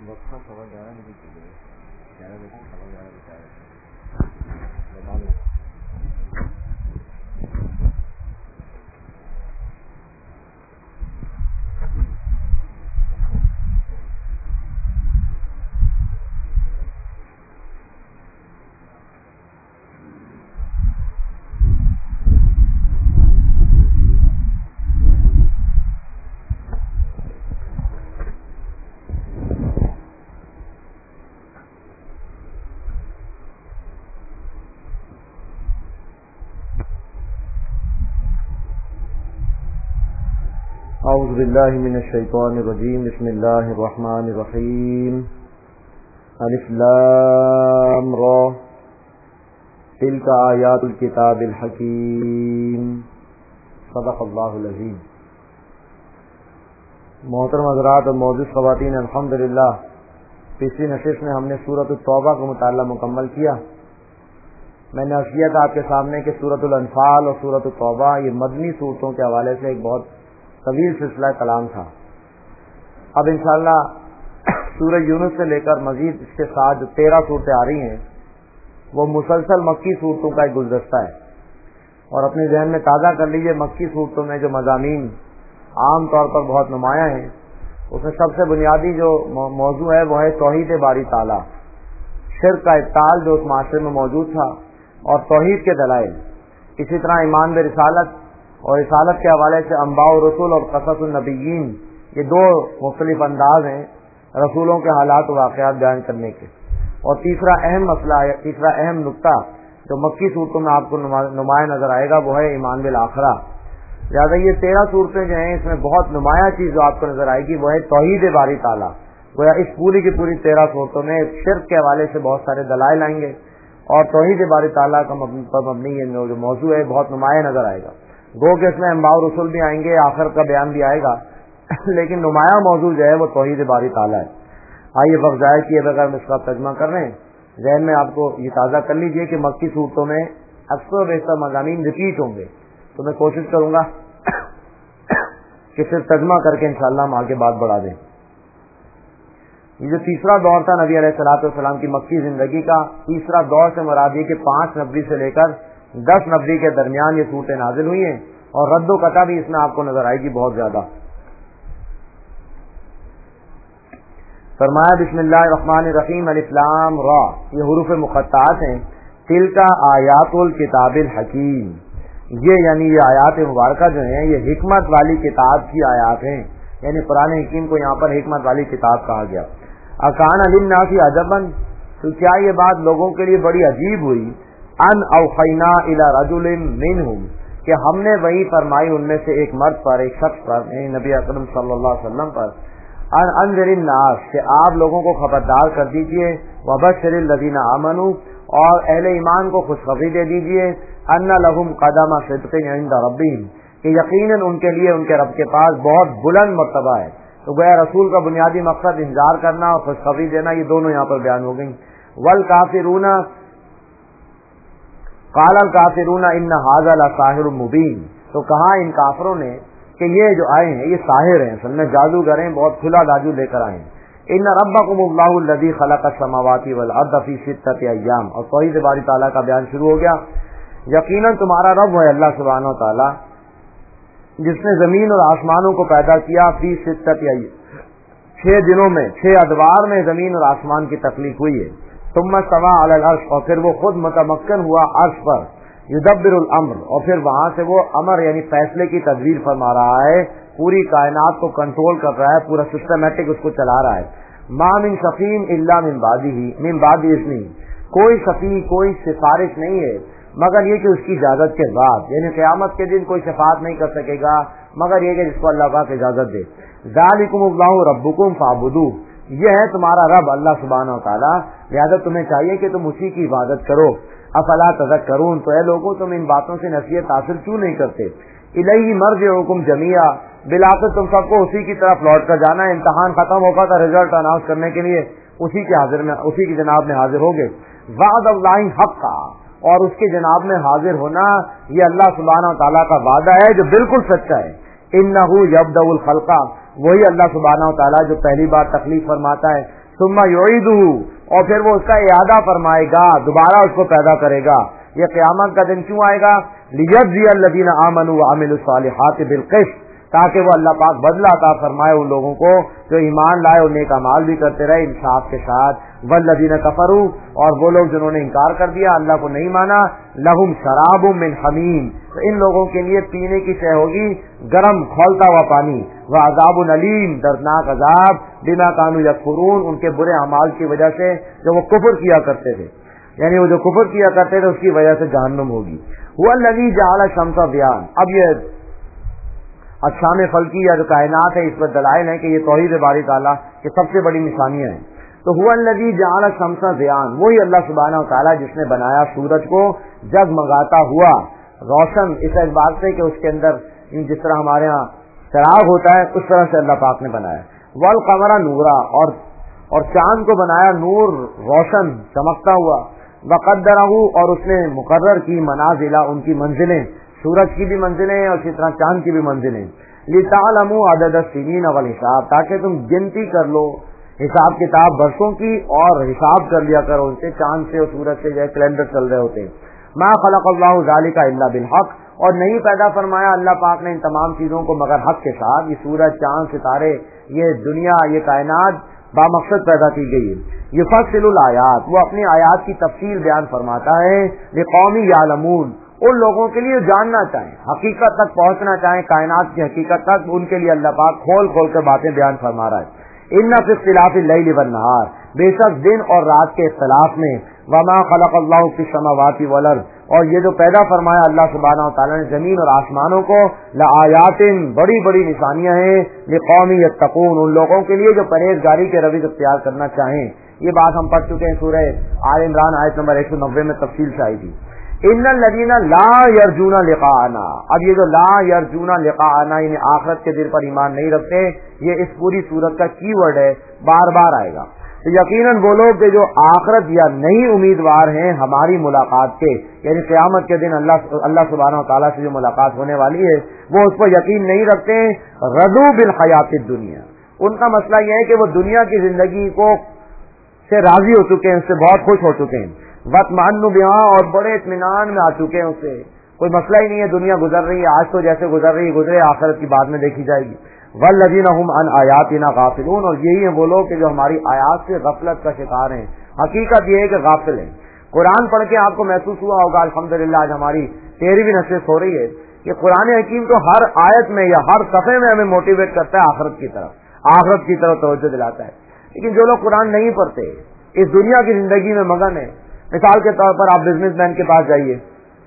وقفہ سوا 11 بجے کی ہے، 11 بجے سوا 11 بجے آیا اعوذ باللہ من الشیطان الرجیم، بسم اللہ الرحمن الرحیم، الف لام را تلک آیات الکتاب الحکیم، صدق اللہ العظیم۔ محترم حضرات اور معزز خواتین، الحمدللہ پچھلی نشست میں ہم نے سورۃ التوبہ کا مطالعہ مکمل کیا۔ میں نے عرض کیا تھا آپ کے سامنے کہ سورۃ الانفال اور سورۃ التوبہ یہ مدنی صورتوں کے حوالے سے ایک بہت طویل سلسلہ کلام تھا۔ اب انشاءاللہ سورہ یونس سے لے کر مزید اس کے ساتھ جو 13 صورتیں آ رہی ہیں وہ مسلسل مکی صورتوں کا ایک گلدستہ ہے، اور اپنے ذہن میں تازہ کر لیجئے مکی صورتوں میں جو مضامین عام طور پر بہت نمایاں ہیں، اس میں سب سے بنیادی جو موضوع ہے وہ ہے توحید باری تعالیٰ، شرک کا ابطال جو اس معاشرے میں موجود تھا، اور توحید کے دلائل۔ اسی طرح ایمان برسالت اور رسالت کے حوالے سے انباء الرسل اور قصص النبیین، یہ دو مختلف انداز ہیں رسولوں کے حالات و واقعات بیان کرنے کے۔ اور تیسرا اہم مسئلہ، تیسرا اہم نقطہ جو مکی صورتوں میں آپ کو نمایاں نظر آئے گا وہ ہے ایمان بالآخرہ۔ لہٰذا یہ 13 صورتیں جو ہیں اس میں بہت نمایاں چیز جو آپ کو نظر آئے گی وہ ہے توحید باری تعالیٰ۔ گویا اس پوری کی پوری 13 صورتوں میں شرک کے حوالے سے بہت سارے دلائل آئیں گے، اور توحید باری تعالیٰ کا مبنی یہ جو موضوع ہے بہت نمایاں نظر آئے گا۔ گو کہ اس میں انباء رسول بھی آئیں گے، آخر کا بیان بھی آئے گا، لیکن نمایاں موضوع جو ہے وہ توحید باری تعالیٰ ہے۔ آئیے وقت ضائع کیے بغیر اس کا ترجمہ کر رہے ہیں، ذہن میں آپ کو یہ تازہ کر لیجئے کہ مکی صورتوں میں اکثر و بیشتر مضامین ریپیٹ ہوں گے، تو میں کوشش کروں گا کہ صرف ترجمہ کر کے انشاءاللہ ہم آگے بات بڑھا دیں۔ یہ جو تیسرا دور تھا نبی علیہ الصلوۃ والسلام کی مکی زندگی کا، تیسرا دور سے مراد یہ کہ 5 نبی سے لے کر 10 نبی کے درمیان یہ صورتیں نازل ہوئی ہیں، اور رد و قطع بھی اس میں آپ کو نظر آئے گی بہت زیادہ۔ فرمایا بسم اللہ الرحمن الرحیم، الف لام را، یہ حروف مقطعات ہیں۔ تلک آیات الکتاب الحکیم، یہ یعنی یہ آیات مبارکہ جو ہیں یہ حکمت والی کتاب کی آیات ہیں، یعنی قرآن حکیم کو یہاں پر حکمت والی کتاب کہا گیا۔ اکان للناس عجبا، تو کیا یہ بات لوگوں کے لیے بڑی عجیب ہوئی، ان اوحینا الی رجل منہم، کہ ہم نے وحی فرمائی ان میں سے ایک مرد پر، ایک شخص پر، یعنی نبی اکرم صلی اللہ علیہ وسلم پر، ان انذر الناس، کہ آپ لوگوں کو خبردار کر دیجئے، وبشر الذین آمنوا، اور اہل ایمان کو خوشخبری دے دیجئے، ان لہم قدم صدق عند ربہم، کہ یقیناً ان کے لیے ان کے رب کے پاس بہت بلند مرتبہ ہے۔ تو گویا رسول کا بنیادی مقصد انذار کرنا اور خوشخبری دینا، یہ دونوں یہاں پر بیان ہو گئی۔ والکافرون، قال الکافرون ان ھذا لساحر مبین، تو کہا ان کافروں نے کہ یہ جو آئے ہیں یہ ساحر ہیں، اصل میں جادوگر ہیں، بہت کھلا جادو لے کر آئے ہیں۔ ان ربکم اللہ الذی خلق السماوات والارض فی 6 ایام، اور توحید باری تعالیٰ کا بیان شروع ہو گیا۔ یقیناً تمہارا رب ہے اللہ سبحانہ و تعالیٰ جس نے زمین اور آسمانوں کو پیدا کیا، فی 6 ایام، 6 دنوں میں، 6 ادوار میں زمین اور آسمان کی تخلیق ہوئی ہے۔ ثم استوى علی العرش، اور پھر وہ خود متمکن ہوا عرش پر، یدبر الامر، اور پھر وہاں سے وہ امر یعنی فیصلے کی تدبیر فرما رہا ہے، پوری کائنات کو کنٹرول کر رہا ہے، پورا سسٹمیٹک اس کو چلا رہا ہے۔ ما من شفیع الا من بعد اذنہ، کوئی شفیع، کوئی سفارش نہیں ہے مگر یہ کہ اس کی اجازت کے بعد، یعنی قیامت کے دن کوئی شفاعت نہیں کر سکے گا مگر یہ کہ جس کو اللہ پاک اجازت دے۔ ذالکم اللہ ربکم فاعبدوہ، یہ ہے تمہارا رب اللہ سبحانہ و تعالیٰ، لہذا تمہیں چاہیے کہ تم اسی کی عبادت کرو۔ افلا تذکرون، تو اے لوگوں تم ان باتوں سے نصیحت حاصل کیوں نہیں کرتے؟ الیہ مرجعکم جمیعا، بالآخر تم سب کو اسی کی طرف لوٹ کر جانا ہے۔ امتحان ختم ہوگا تو رزلٹ اناؤنس کرنے کے لیے اسی کی جناب میں حاضر ہوگے۔ وعد اللہ حقا، اور اس کے جناب میں حاضر ہونا یہ اللہ سبحانہ و تعالیٰ کا وعدہ ہے جو بالکل سچا ہے۔ انہ یبدأ الخلق، وہی اللہ سبحانہ و تعالیٰ جو پہلی بار تخلیق فرماتا ہے، ثم یعیدہ، اور پھر وہ اس کا اعادہ فرمائے گا، دوبارہ اس کو پیدا کرے گا۔ یہ قیامت کا دن کیوں آئے گا؟ لیجزی الذین آمنوا وعملوا الصالحات بالقسط، تاکہ وہ اللہ پاک بدلہ عطا فرمائے ان لوگوں کو جو ایمان لائے اور نیک اعمال بھی کرتے رہے انصاف کے ساتھ۔ والذین کفروا، اور وہ لوگ جنہوں نے انکار کر دیا، اللہ کو نہیں مانا، لہم شراب من حمیم، تو ان لوگوں کے لیے پینے کی شے ہوگی گرم کھولتا ہوا پانی، وعذاب علیم، دردناک عذاب، بما کانوا یکفرون، ان کے برے اعمال کی وجہ سے جو وہ کفر کیا کرتے تھے، یعنی وہ جو کفر کیا کرتے تھے اس کی وجہ سے جہنم ہوگی۔ هو الذی جعل الشمس ضیاء، اب یہ اجسام فلکی یا جو کائنات ہے اس پر دلائل ہیں کہ یہ توحید باری تعالیٰ کی سب سے بڑی نشانیاں ہیں۔ تو هو الذی جعل الشمس ضیاء، وہی اللہ سبحانہ وتعالیٰ جس نے بنایا سورج کو جگمگاتا ہوا روشن، اس اعتبار سے کہ اس کے اندر جس طرح ہمارے ہاں چراغ ہوتا ہے اس طرح سے اللہ پاک نے بنایا۔ والقمر نورا، اور چاند کو بنایا نور، روشن چمکتا ہوا۔ وقدرہ، اور اس نے مقرر کی منازل، ان کی منزلیں، سورج کی بھی منزلیں اور اسی طرح چاند کی بھی منزلیں، لتعلموا عدد السنین والحساب، تاکہ تم گنتی کر لو، حساب کتاب برسوں کی، اور حساب کر لیا کرو ان سے، چاند سے اور سورج سے جو کیلنڈر چل رہے ہوتے ہیں۔ ما خلق اللہ ذالک الا بالحق، اور نہیں پیدا فرمایا اللہ پاک نے ان تمام چیزوں کو مگر حق کے ساتھ۔ یہ سورج، چاند، ستارے، یہ دنیا، یہ کائنات بامقصد پیدا کی گئی ہے۔ یفصل الآیات، وہ اپنی آیات کی تفصیل بیان فرماتا ہے، لقوم یعلمون، ان لوگوں کے لیے جاننا چاہیں، حقیقت تک پہنچنا چاہیں، کائنات کی حقیقت تک، ان کے لیے اللہ پاک کھول کھول کر باتیں بیان فرما رہا ہے۔ ان فی اختلاف اللیل والنہار، بے شک دن اور رات کے اختلاف میں، وما خلق اللہ فی السماوات والارض، اور یہ جو پیدا فرمایا اللہ سبحانہ وتعالیٰ نے زمین اور آسمانوں کو، لآیات، بڑی بڑی نشانیاں ہیں، لقوم یتقون، ان لوگوں کے لیے جو پرہیزگاری کے رویے اختیار کرنا چاہیں۔ یہ بات ہم پڑھ چکے ہیں سورہ آل عمران آیت نمبر 190 میں تفصیل سے آئی تھی۔ ان الذین لا یرجون لقاءنا، اب یہ جو لا یرجون لقاءنا یعنی آخرت کے دن پر ایمان نہیں رکھتے، یہ اس پوری صورت کا کی ورڈ ہے، بار بار آئے گا۔ تو یقیناً وہ لوگ جو آخرت یا نہیں امیدوار ہیں ہماری ملاقات کے، یعنی قیامت کے دن اللہ سبحانہ وتعالیٰ سے جو ملاقات ہونے والی ہے، وہ اس پر یقین نہیں رکھتے، رضو بالحیات الدنیا، ان کا مسئلہ یہ ہے کہ وہ دنیا کی زندگی کو سے راضی ہو چکے ہیں، اس سے بہت خوش ہو چکے ہیں، وطمئنوا بہا، اور بڑے اطمینان میں آ چکے ہیں، اس سے کوئی مسئلہ ہی نہیں ہے، دنیا گزر رہی ہے، آج تو جیسے گزر رہی ہے گزرے، آخرت کی بعد میں دیکھی جائے گی۔ والذین هم عن آیاتنا غافلون، اور یہی ہیں وہ لوگ کہ جو ہماری آیات سے غفلت کا شکار ہیں، حقیقت یہ ہے کہ غافل ہیں۔ قرآن پڑھ کے آپ کو محسوس ہوا ہوگا الحمدللہ آج ہماری 13ویں نشست ہو رہی ہے کہ قرآن حکیم تو ہر آیت میں یا ہر صفحے میں ہمیں موٹیویٹ کرتا ہے آخرت کی طرف توجہ دلاتا ہے، لیکن جو لوگ قرآن نہیں پڑھتے، اس دنیا کی زندگی میں مگن ہے، مثال کے طور پر آپ بزنس مین کے پاس جائیے،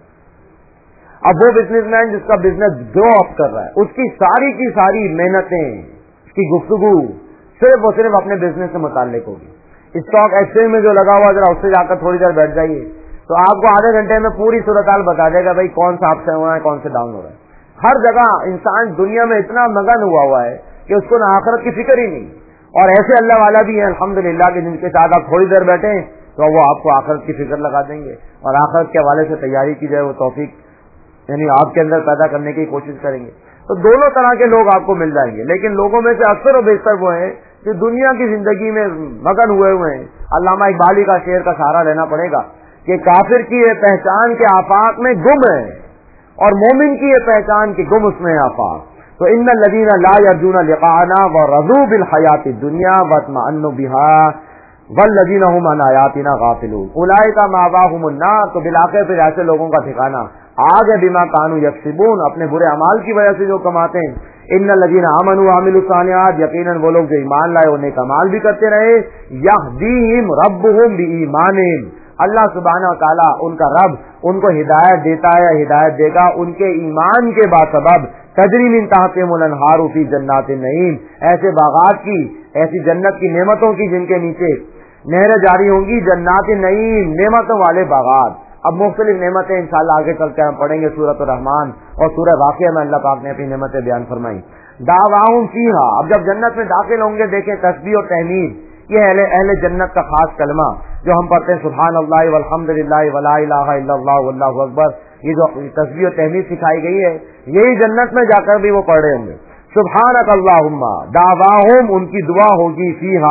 اب وہ بزنس مین جس کا بزنس گرو اپ کر رہا ہے، اس کی ساری محنتیں، اس کی گفتگو صرف اور صرف اپنے بزنس سے متعلق ہوگی۔ اسٹاک ایکسچینج میں جو لگا ہوا ذرا اس سے جا کر تھوڑی دیر بیٹھ جائیے تو آپ کو آدھے گھنٹے میں پوری صورتحال بتا دے گا، بھائی کون سا اپ سے ہوا ہے، کون سے ڈاؤن ہو رہا ہے۔ ہر جگہ انسان دنیا میں اتنا مگن ہوا ہے کہ اس کو نہ آخرت کی فکر ہی نہیں، اور ایسے اللہ والا بھی ہے الحمدللہ کہ جن کے ساتھ آپ تھوڑی دیر بیٹھیں تو وہ آپ کو آخرت کی فکر لگا دیں گے اور آخرت کے حوالے سے تیاری کی جائے وہ توفیق یعنی آپ کے اندر پیدا کرنے کی کوشش کریں گے۔ تو دونوں طرح کے لوگ آپ کو مل جائیں گے، لیکن لوگوں میں سے اکثر و بیشتر وہ ہیں جو دنیا کی زندگی میں مگن ہوئے ہیں۔ علامہ اقبالی کا شعر کا سہارا لینا پڑے گا کہ کافر کی یہ پہچان کے آفاق میں گم ہے اور مومن کی یہ پہچان کہ گم اس میں آفاق۔ تو ان الذین لا یرجون لقاءنا ورضوا بالحیات الدنیا واطمئنوا بها والذین هم عن آیاتنا غافلون اولئک مأواهم النار، تو بالآخر پھر ایسے لوگوں کا ٹھکانہ آگ ہے، بما کانوا یکسبون، اپنے برے اعمال کی وجہ سے جو کماتے ہیں۔ ان الذین آمنوا وعملوا الصالحات، یقیناً وہ لوگ جو ایمان لائے اور نیک اعمال بھی کرتے رہے، یہدیہم ربہم بایمانہم، اللہ سبحانہ وتعالیٰ ان کا رب ان کو ہدایت دیتا ہے، ہدایت دے گا ان کے ایمان کے باسبب، تجری من تحتہم الانہار فی جنات النعیم، ایسے باغات کی، ایسی جنت کی نعمتوں کی جن کے نیچے نہریں جاری ہوں گی، جنات النعیم، نعمتوں والے باغات۔ اب مختلف نعمتیں انشاءاللہ آگے چل کے ہم پڑھیں گے سورۃ الرحمن اور سورہ واقعہ میں اللہ پاک نے اپنی نعمتیں بیان فرمائی۔ دعواہم فیہا، اب جب جنت میں داخل ہوں گے دیکھیں تسبیح اور تحمید، یہ اہل جنت کا خاص کلمہ جو ہم پڑھتے ہیں سبحان اللہ والحمد للہ ولا الہ الا اللہ واللہ اکبر، یہ جو تسبیح اور تحمید سکھائی گئی ہے یہی جنت میں جا کر بھی وہ پڑھ رہے ہوں گے۔ سبحانک اللہم، دعواہم ان کی دعا ہوگی، فیہا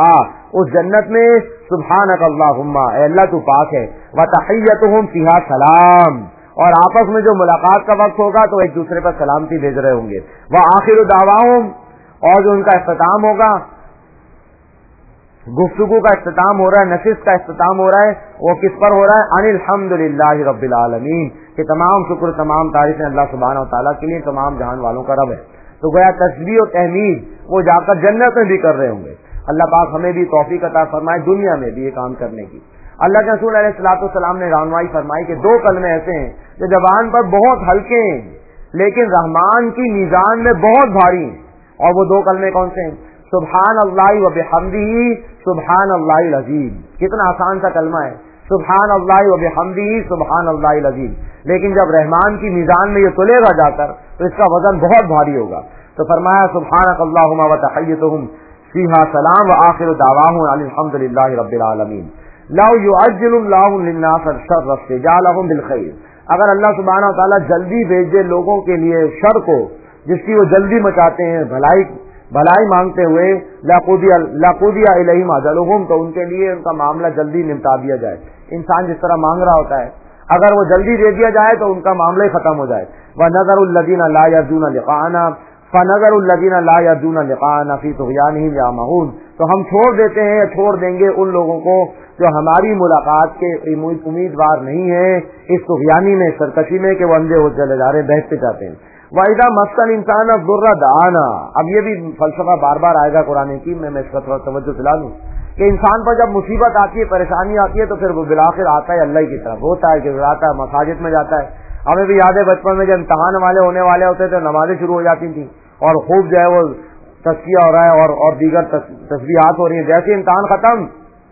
اس جنت میں سبحانک اللہم، اے اللہ تو پاک ہے، وتحیتہم فیہا سلام، اور آپس میں جو ملاقات کا وقت ہوگا تو ایک دوسرے پر سلامتی بھیج رہے ہوں گے، وآخر دعواہم، اور جو ان کا اختتام ہوگا، گفتگو کا اختتام ہو رہا ہے، نشست کا اختتام ہو رہا ہے، وہ کس پر ہو رہا ہے؟ ان الحمدللہ رب العالمین، کہ تمام شکر تمام تعریفیں اللہ سبحانہ و تعالیٰ کے لیے، تمام جہان والوں کا رب ہے۔ تو گویا تسبیح و تحمید وہ جا کر جنت میں بھی کر رہے ہوں گے۔ اللہ پاک ہمیں بھی توفیق عطا فرمائے دنیا میں بھی یہ کام کرنے کی۔ اللہ کے رسول علیہ الصلوۃ والسلام نے رہنمائی فرمائی کہ دو کلمے ایسے ہیں جو زبان پر بہت ہلکے ہیں لیکن رحمان کی میزان میں بہت بھاری ہیں، اور وہ دو کلمے کون سے ہیں؟ سبحان اللہ و بحمدہ سبحان اللہ العظیم۔ کتنا آسان سا کلمہ ہے، سبحان اللہ و بحمدہ سبحان اللہ العظیم، لیکن جب رحمان کی میزان میں یہ تلے گا جا کر تو اس کا وزن بہت بھاری ہوگا۔ تو فرمایا سبحانک اللہم وتحیتہم فیہا سلام وآخر دعواہم ان الحمدللہ رب العالمین۔ لو یعجل اللہ للناس الشر استعجالہم بالخیر، اگر اللہ سبحانہ وتعالیٰ جلدی بھیج دے لوگوں کے لیے شر کو جس کی وہ جلدی مچاتے ہیں، بھلائی مانگتے ہوئے، لقضی الیہم اجلہم، تو ان کے لیے ان کا معاملہ جلدی نمٹا دیا جائے۔ انسان جس طرح مانگ رہا ہوتا ہے، اگر وہ جلدی دے دیا جائے تو ان کا معاملہ ہی ختم ہو جائے۔ وَنَذَرُ الَّذِينَ لَا يَرْجُونَ لِقَاءَنَا فَنَذَرُ الَّذِينَ لَا يَرْجُونَ لِقَاءَنَا فِي طُغْيَانِهِمْ يَعْمَهُونَ، تو ہم چھوڑ دیتے ہیں یا چھوڑ دیں گے ان لوگوں کو جو ہماری ملاقات کے امیدوار نہیں ہیں، اس طغیانی میں، سرکشی میں کہ وہ اندھے ہو چلے جا رہے ہیں، بہتے جاتے ہیں۔ وَإِذَا مَسَّ الْإِنسَانَ الضُّرُّ دَعَانَا، اب یہ بھی فلسفہ بار بار آئے گا قرآن کی، میں اس کا تھوڑا توجہ دلا دوں کہ انسان پر جب مصیبت آتی ہے، پریشانی آتی ہے، تو پھر وہ بالآخر آتا ہے اللہ کی طرف، ہوتا ہے کہ آتا ہے مساجد میں جاتا ہے۔ ہمیں بھی یاد ہے بچپن میں جب امتحان والے ہونے والے ہوتے تھے، نمازیں شروع ہو جاتی تھیں اور خوب جو ہے وہ تزکیہ ہو رہا ہے اور دیگر تسبیحات ہو رہی ہیں، جیسے امتحان ختم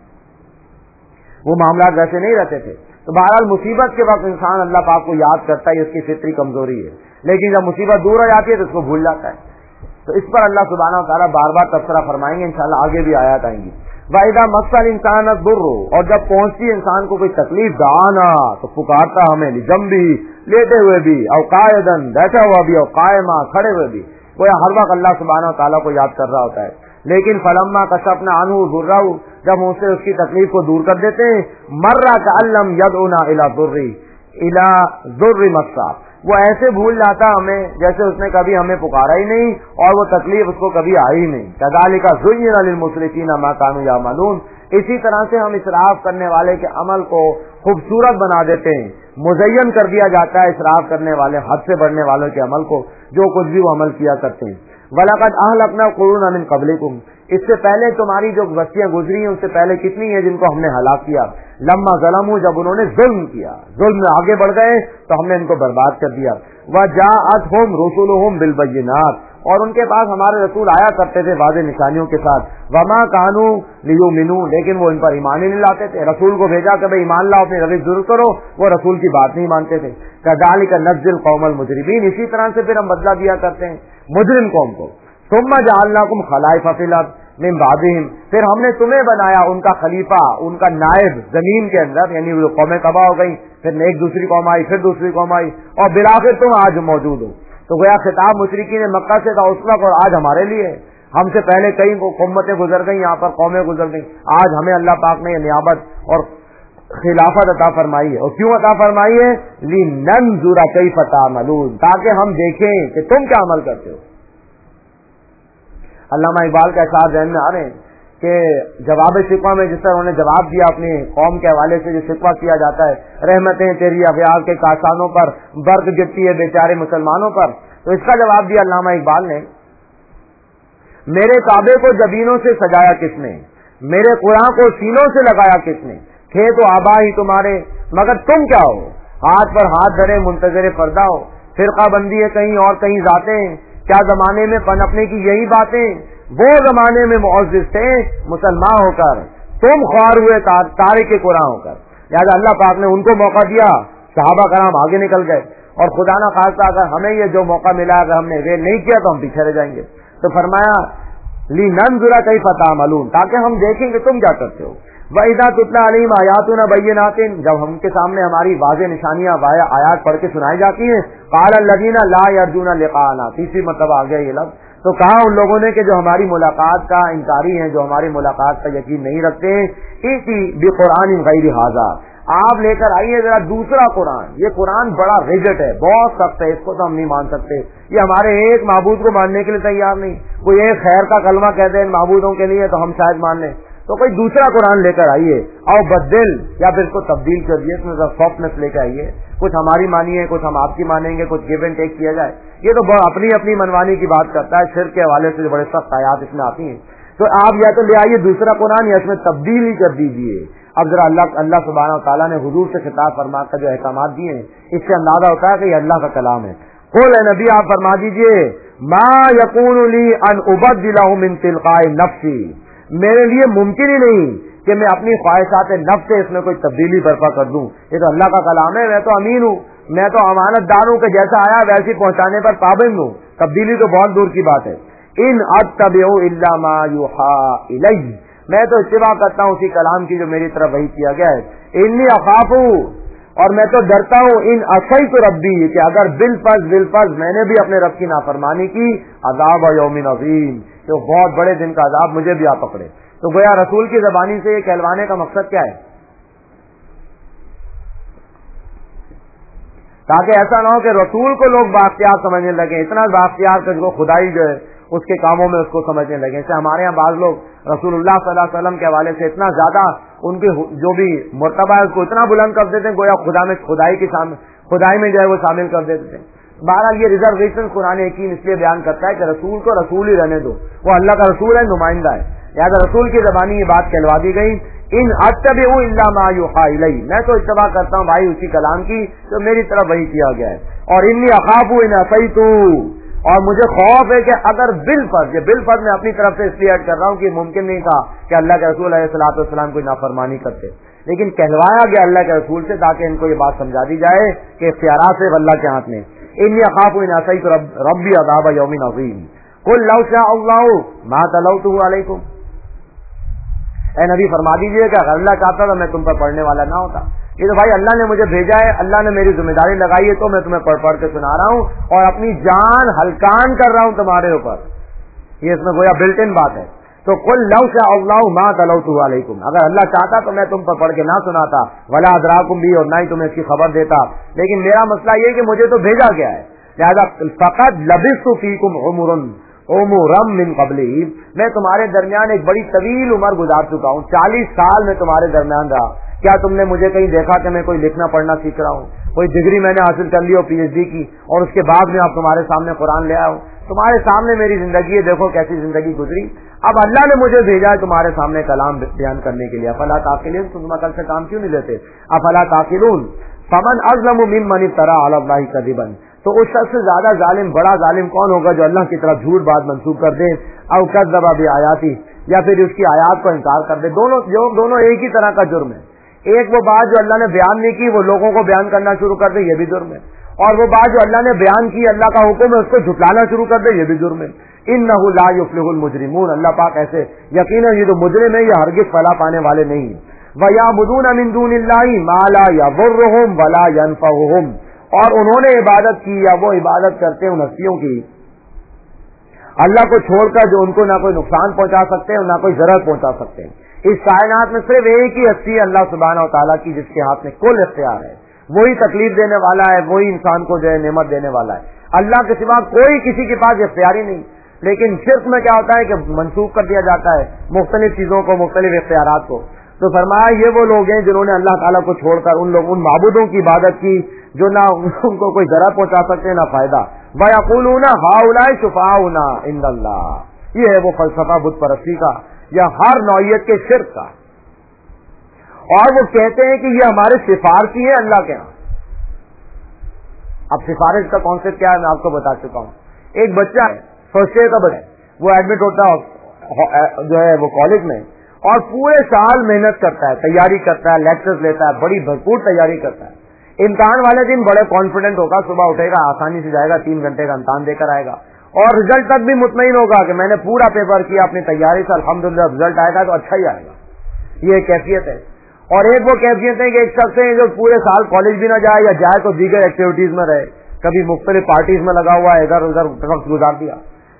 وہ معاملات ویسے نہیں رہتے تھے۔ تو بہرحال مصیبت کے وقت انسان اللہ پاک کو یاد کرتا ہے، اس کی فطری کمزوری ہے، لیکن جب مصیبت دور ہو جاتی ہے تو اس کو بھول جاتا ہے۔ تو اس پر اللہ سبحانہ وتعالیٰ بار بار تبصرہ فرمائیں گے، انشاءاللہ آگے بھی آیات آئیں گی۔ وَإِذَا مَسَّ الْإِنسَانَ الضُّرُّ، اور جب پہنچتی انسان کو کوئی تکلیف، دعانا، تو پکارتا ہمیں، لِجَنبِهِ، لیٹے ہوئے بھی، او قاعدًا، بیٹھا ہوا بھی، او قائما، کھڑے ہوئے بھی، وہ ہر وقت اللہ سبحانہ وتعالیٰ کو یاد کر رہا ہوتا ہے۔ لیکن فلما کشفنا عنہ ضرہ، جب ان سے اس کی تکلیف کو دور کر دیتے ہیں، مرہ کأن لم یدعنا الی ضر مسا، وہ ایسے بھول جاتا ہمیں جیسے اس نے کبھی ہمیں پکارا ہی نہیں اور وہ تکلیف اس کو کبھی آئی نہیں۔ کذالک زین للمسرفین ما کانوا یعملون، اسی طرح سے ہم اسراف کرنے والے کے عمل کو خوبصورت بنا دیتے ہیں، مزین کر دیا جاتا ہے اسراف کرنے والے، حد سے بڑھنے والوں کے عمل کو، جو کچھ بھی وہ عمل کیا کرتے ہیں۔ وَلَقَدْ أَهْلَكْنَا قُرُونًا مِنْ قَبْلِكُمْ، اس سے پہلے تمہاری جو بستیاں گزری ہیں، اس سے پہلے کتنی ہیں جن کو ہم نے ہلاک کیا۔ لما ظلموا، جب انہوں نے ظلم کیا، ظلم میں آگے بڑھ گئے تو ہم نے ان کو برباد کر دیا۔ وَجَاءَتْهُمْ رُسُلُهُمْ بِالْبَيِّنَاتِ، اور ان کے پاس ہمارے رسول آیا کرتے تھے واضح نشانیوں کے ساتھ۔ وَمَا كَانُوا لِيُؤْمِنُوا، لیکن وہ ان پر ایمان ہی نہیں لاتے تھے۔ رسول کو بھیجا کہ بھائی ایمان لاؤ، اپنی روش ضرور کرو، وہ رسول کی بات نہیں مانتے تھے۔ كَذَلِكَ نَجْزِي الْقَوْمَ الْمُجْرِمِينَ، اسی طرح سے پھر ہم بدلہ دیا کرتے ہیں مجرم قوم کو۔ ثم جعلناکم خلائف فی الارض من بعدہم، پھر ہم نے تمہیں بنایا ان کا خلیفہ، ان کا نائب زمین کے اندر، یعنی وہ قومیں تباہ ہو گئی، پھر ایک دوسری قوم آئی، پھر دوسری قوم آئی، اور بالآخر تم آج موجود ہو۔ تو گویا خطاب مشرکین مکہ سے تھا اس وقت اور آج ہمارے لیے، ہم سے پہلے کئی قومیں گزر گئی، یہاں پر قومیں گزر گئی، آج ہمیں اللہ پاک نے یہ نیابت اور خلافت عطا فرمائی ہے۔ اور کیوں عطا فرمائی ہے؟ لِنَنظُرَ كَيْفَ تَعْمَلُونَ، تاکہ ہم دیکھیں کہ تم کیا عمل کرتے ہو۔ علامہ اقبال کا احساس ذہن میں آ رہے ہیں کہ جواب شکوہ میں جس طرح انہوں نے جواب دیا اپنی قوم کے حوالے سے، جو شکوہ کیا جاتا ہے رحمتیں تیری اغیار کے کاشانوں پر برق گرتی ہے بیچارے مسلمانوں پر، تو اس کا جواب دیا علامہ اقبال نے، میرے کعبے کو جبینوں سے سجایا کس نے، میرے قرآن کو سینوں سے لگایا کس نے، تھے تو آبا ہی تمہارے مگر تم کیا ہو، ہاتھ پر ہاتھ دھرے منتظر پردہ ہو، فرقہ بندی ہے کہیں اور کہیں ذاتیں، کیا زمانے میں پنپنے کی یہی باتیں، وہ زمانے میں معزز تھے مسلمان ہو کر، تم خوار ہوئے تارے کے قرآن ہو کر۔ لہٰذا اللہ پاک نے ان کو موقع دیا، صحابہ کرام آگے نکل گئے، اور خدا نہ خواستہ اگر ہمیں یہ جو موقع ملا اگر ہم نے ویل نہیں کیا تو ہم پیچھے رہ جائیں گے۔ تو فرمایا لِنَنظُرَ كَيْفَ تَعْمَلُونَ، تاکہ ہم دیکھیں کہ تم کیا کرتے ہو۔ وَإِذَا تُتْلَىٰ عَلَيْهِمْ آيَاتُنَا بَيِّنَاتٍ، جب ہم کے سامنے ہماری واضح نشانیاں آیات پڑھ کے سنائی جاتی ہیں، قَالَ الَّذِينَ لَا يَرْجُونَ لِقَاءَنَا، تیسری مرتبہ آ گیا یہ لفظ، تو کہا ان لوگوں نے کہ جو ہماری ملاقات کا انکاری ہیں، جو ہماری ملاقات کا یقین نہیں رکھتے ہیں، اسی بقرآن غیر ھذا، آپ لے کر آئیے ذرا دوسرا قرآن. یہ قرآن بڑا ریجٹ ہے، بہت سخت ہے، اس کو تو ہم نہیں مان سکتے. یہ ہمارے ایک معبود کو ماننے کے لیے تیار نہیں. کوئی ایک خیر کا کلمہ کہتے ہیں معبودوں کے لیے تو ہم شاید مان لیں. تو کوئی دوسرا قرآن لے کر آئیے، اور بدل یا پھر اس کو تبدیل کر دیے، اس میں سافٹنس لے کے آئیے. کچھ ہماری مانیے، کچھ ہم آپ کی مانیں گے، کچھ گیو اینڈ ٹیک کیا جائے. یہ تو اپنی اپنی منوانی کی بات کرتا ہے. شرک کے حوالے سے بڑے سخت آیات اس میں آتی ہیں. تو آپ یا تو لے آئیے دوسرا قرآن، یا اس میں تبدیل ہی کر دیجیے. اب ذرا اللہ سبحانہ و تعالیٰ نے حضور سے خطاب فرما کر جو احکامات دیے ہیں، اس سے اندازہ ہوتا ہے کہ یہ اللہ کا کلام ہے. قل اے نبی آپ فرما دیجیے، ما یکون لی ان ابدلہ من تلقاء نفسی، میرے لیے ممکن ہی نہیں کہ میں اپنی خواہشات نفس سے اس میں کوئی تبدیلی برپا کر دوں. یہ تو اللہ کا کلام ہے، میں تو امین ہوں، میں تو امانت دار ہوں کہ جیسا آیا ویسے پہنچانے پر پابند ہوں. تبدیلی تو بہت دور کی بات ہے. ان اتبع الا ما یوحى الی، میں تو اتباع کرتا ہوں اسی کلام کی جو میری طرف وحی کیا گیا ہے. انی اخاف، اور میں تو ڈرتا ہوں، ان عصیت ربی، کہ اگر بالفرض میں نے بھی اپنے رب کی نافرمانی کی، عذاب یوم عظیم، تو بہت بڑے دن کا عذاب مجھے بھی آ پکڑے. تو گویا رسول کی زبانی سے یہ کہلوانے کا مقصد کیا ہے؟ تاکہ ایسا نہ ہو کہ رسول کو لوگ بااختیار سمجھنے لگے، اتنا بااختیار کہ جو خدائی جو ہے اس کے کاموں میں اس کو سمجھنے لگے. جیسے ہمارے یہاں بعض لوگ رسول اللہ صلی اللہ علیہ وسلم کے حوالے سے اتنا زیادہ ان کے جو بھی مرتبہ ہے اس کو اتنا بلند کر دیتے ہیں، گویا خدائی میں جو ہے وہ شامل کر دیتے ہیں. بہرحال یہ ریزرویشن قرآن حکیم اس لیے بیان کرتا ہے کہ رسول کو رسول ہی رہنے دو، وہ اللہ کا رسول ہے، نمائندہ ہے. لہٰذا رسول کی زبانی یہ بات کہلوا دی گئی، ان اتبع الا ما یوحى الی، میں تو اتباع کرتا ہوں بھائی اسی کلام کی جو میری طرف وحی کیا گیا ہے. اور انی اخاف ان عصیت، اور مجھے خوف ہے کہ اگر بالفرض میں اپنی طرف سے اس لیے ایڈ کر رہا ہوں کہ ممکن نہیں تھا کہ اللہ کے رسول علیہ الصلوۃ والسلام کوئی نافرمانی کرتے، لیکن کہلوایا گیا اللہ کے رسول سے تاکہ ان کو یہ بات سمجھا دی جائے کہ اختیارات صرف اللہ کے ہاتھ میں. انی اخاف ان عصیت ربی عذاب یوم عظیم. قل لو شاء اللہ ما تلوتہ علیکم، اے نبی فرما دیجیے کہ اگر اللہ چاہتا تو میں تم پر پڑھنے والا نہ ہوتا. یہ تو بھائی اللہ نے مجھے بھیجا ہے، اللہ نے میری ذمہ داری لگائی ہے، تو میں تمہیں پڑھ کے سنا رہا ہوں اور اپنی جان ہلکان کر رہا ہوں تمہارے اوپر. یہ اس میں گویا بلٹ ان بات ہے. تو قل لو شاء اللہ ما تلوتہ علیکم، اگر اللہ چاہتا تو میں تم پر پڑھ کے نہ سناتا، ولا ادراکم بھی، اور نہ ہی تمہیں اس کی خبر دیتا. لیکن میرا مسئلہ یہ کہ مجھے تو بھیجا گیا ہے، لہذا فقط لبثت فیکم عمرا من قبلی، میں تمہارے درمیان ایک بڑی طویل عمر گزار چکا ہوں، 40 سال میں تمہارے درمیان رہا. کیا تم نے مجھے کہیں دیکھا کہ میں کوئی لکھنا پڑھنا سیکھ رہا ہوں؟ کوئی ڈگری میں نے حاصل کر لی ہو PhD کی، اور اس کے بعد میں اب تمہارے سامنے قرآن لے آیا ہوں؟ تمہارے سامنے میری زندگی ہے، دیکھو کیسی زندگی گزری. اب اللہ نے مجھے بھیجا ہے تمہارے سامنے کلام بیان کرنے کے لیے. افلا تعقلون، تم عقل سے کام کیوں نہیں لیتے؟ افلا تعقلون. فمن اظلم ممن افترى على الله كذبا، تو اس شخص سے زیادہ ظالم، بڑا ظالم کون ہوگا جو اللہ کی طرف جھوٹ بات منسوب کر دے، او کذب بآیاتی، یا پھر اس کی آیات کو انکار کر دے. دونوں ایک ہی طرح کا جرم ہے. ایک وہ بات جو اللہ نے بیان نہیں کی وہ لوگوں کو بیان کرنا شروع کر دے، یہ بھی جرم ہے. اور وہ بات جو اللہ نے بیان کی، اللہ کا حکم ہے، اس کو جھٹلانا شروع کر دے، یہ بھی جرم ہے. انہ لا یفلح المجرمون، اللہ پاک ایسے یقیناً یہ جو مجرم ہے یہ ہرگز فلاح پانے والے نہیں ہیں. وَيَعْبُدُونَ مِن دُونِ اللَّهِ مَا لَا يَضُرُّهُمْ وَلَا يَنفَعُهُمْ، اور انہوں نے عبادت کی یا وہ عبادت کرتے ہیں ان ہستیوں کی اللہ کو چھوڑ کر جو ان کو نہ کوئی نقصان پہنچا سکتے ہیں اور نہ کوئی ضرر پہنچا سکتے ہیں. اس کائنات میں صرف ایک ہی ہستی ہے اللہ سبحانہ و تعالیٰ کی، جس کے ہاتھ میں کل اختیار ہے. وہی تکلیف دینے والا ہے، وہی انسان کو جو ہے نعمت دینے والا ہے. اللہ کے سوا کوئی کسی کے پاس اختیار ہی نہیں. لیکن شرک میں کیا ہوتا ہے کہ منسوخ کر دیا جاتا ہے مختلف چیزوں کو، مختلف اختیارات کو. تو فرمایا یہ وہ لوگ ہیں جنہوں نے اللہ تعالیٰ کو چھوڑ کر ان معبودوں کی عبادت کی جو نہ ان کو کوئی ضرر پہنچا سکتے نہ فائدہ. وَيَقُولُونَ هَؤُلَاءِ شُفَعَاؤُنَا عِندَ اللَّهِ، یہ ہے وہ فلسفہ بت پرستی کا یا ہر نوعیت کے شرک کا. اور وہ کہتے ہیں کہ یہ ہمارے سفارشی ہیں اللہ کے ہاں. اب سفارش کا کانسیپٹ کیا ہے میں آپ کو بتا چکا ہوں. ایک بچہ ہے، فرسٹ ایئر کا بچہ، وہ ایڈمٹ ہوتا ہے جو ہے وہ کالج میں، اور پورے سال محنت کرتا ہے، تیاری کرتا ہے، لیکچرز لیتا ہے، بڑی بھرپور تیاری کرتا ہے. امتحان والے دن بڑے کانفیڈنٹ ہوگا، صبح اٹھے گا، آسانی سے جائے گا، 3 گھنٹے کا امتحان دے کر آئے گا، اور رزلٹ تک بھی مطمئن ہوگا کہ میں نے پورا پیپر کیا اپنی تیاری سے، الحمدللہ رزلٹ آئے گا تو اچھا ہی آئے گا. یہ ایک کیفیت ہے. اور ایک وہ کیفیت ہے کہ ایک شخص ہے جو پورے سال کالج بھی نہ جائے یا جائے تو دیگر ایکٹیویٹیز میں رہے، کبھی مختلف پارٹیز میں لگا ہوا ہے، ادھر ادھر وقت گزار دیا.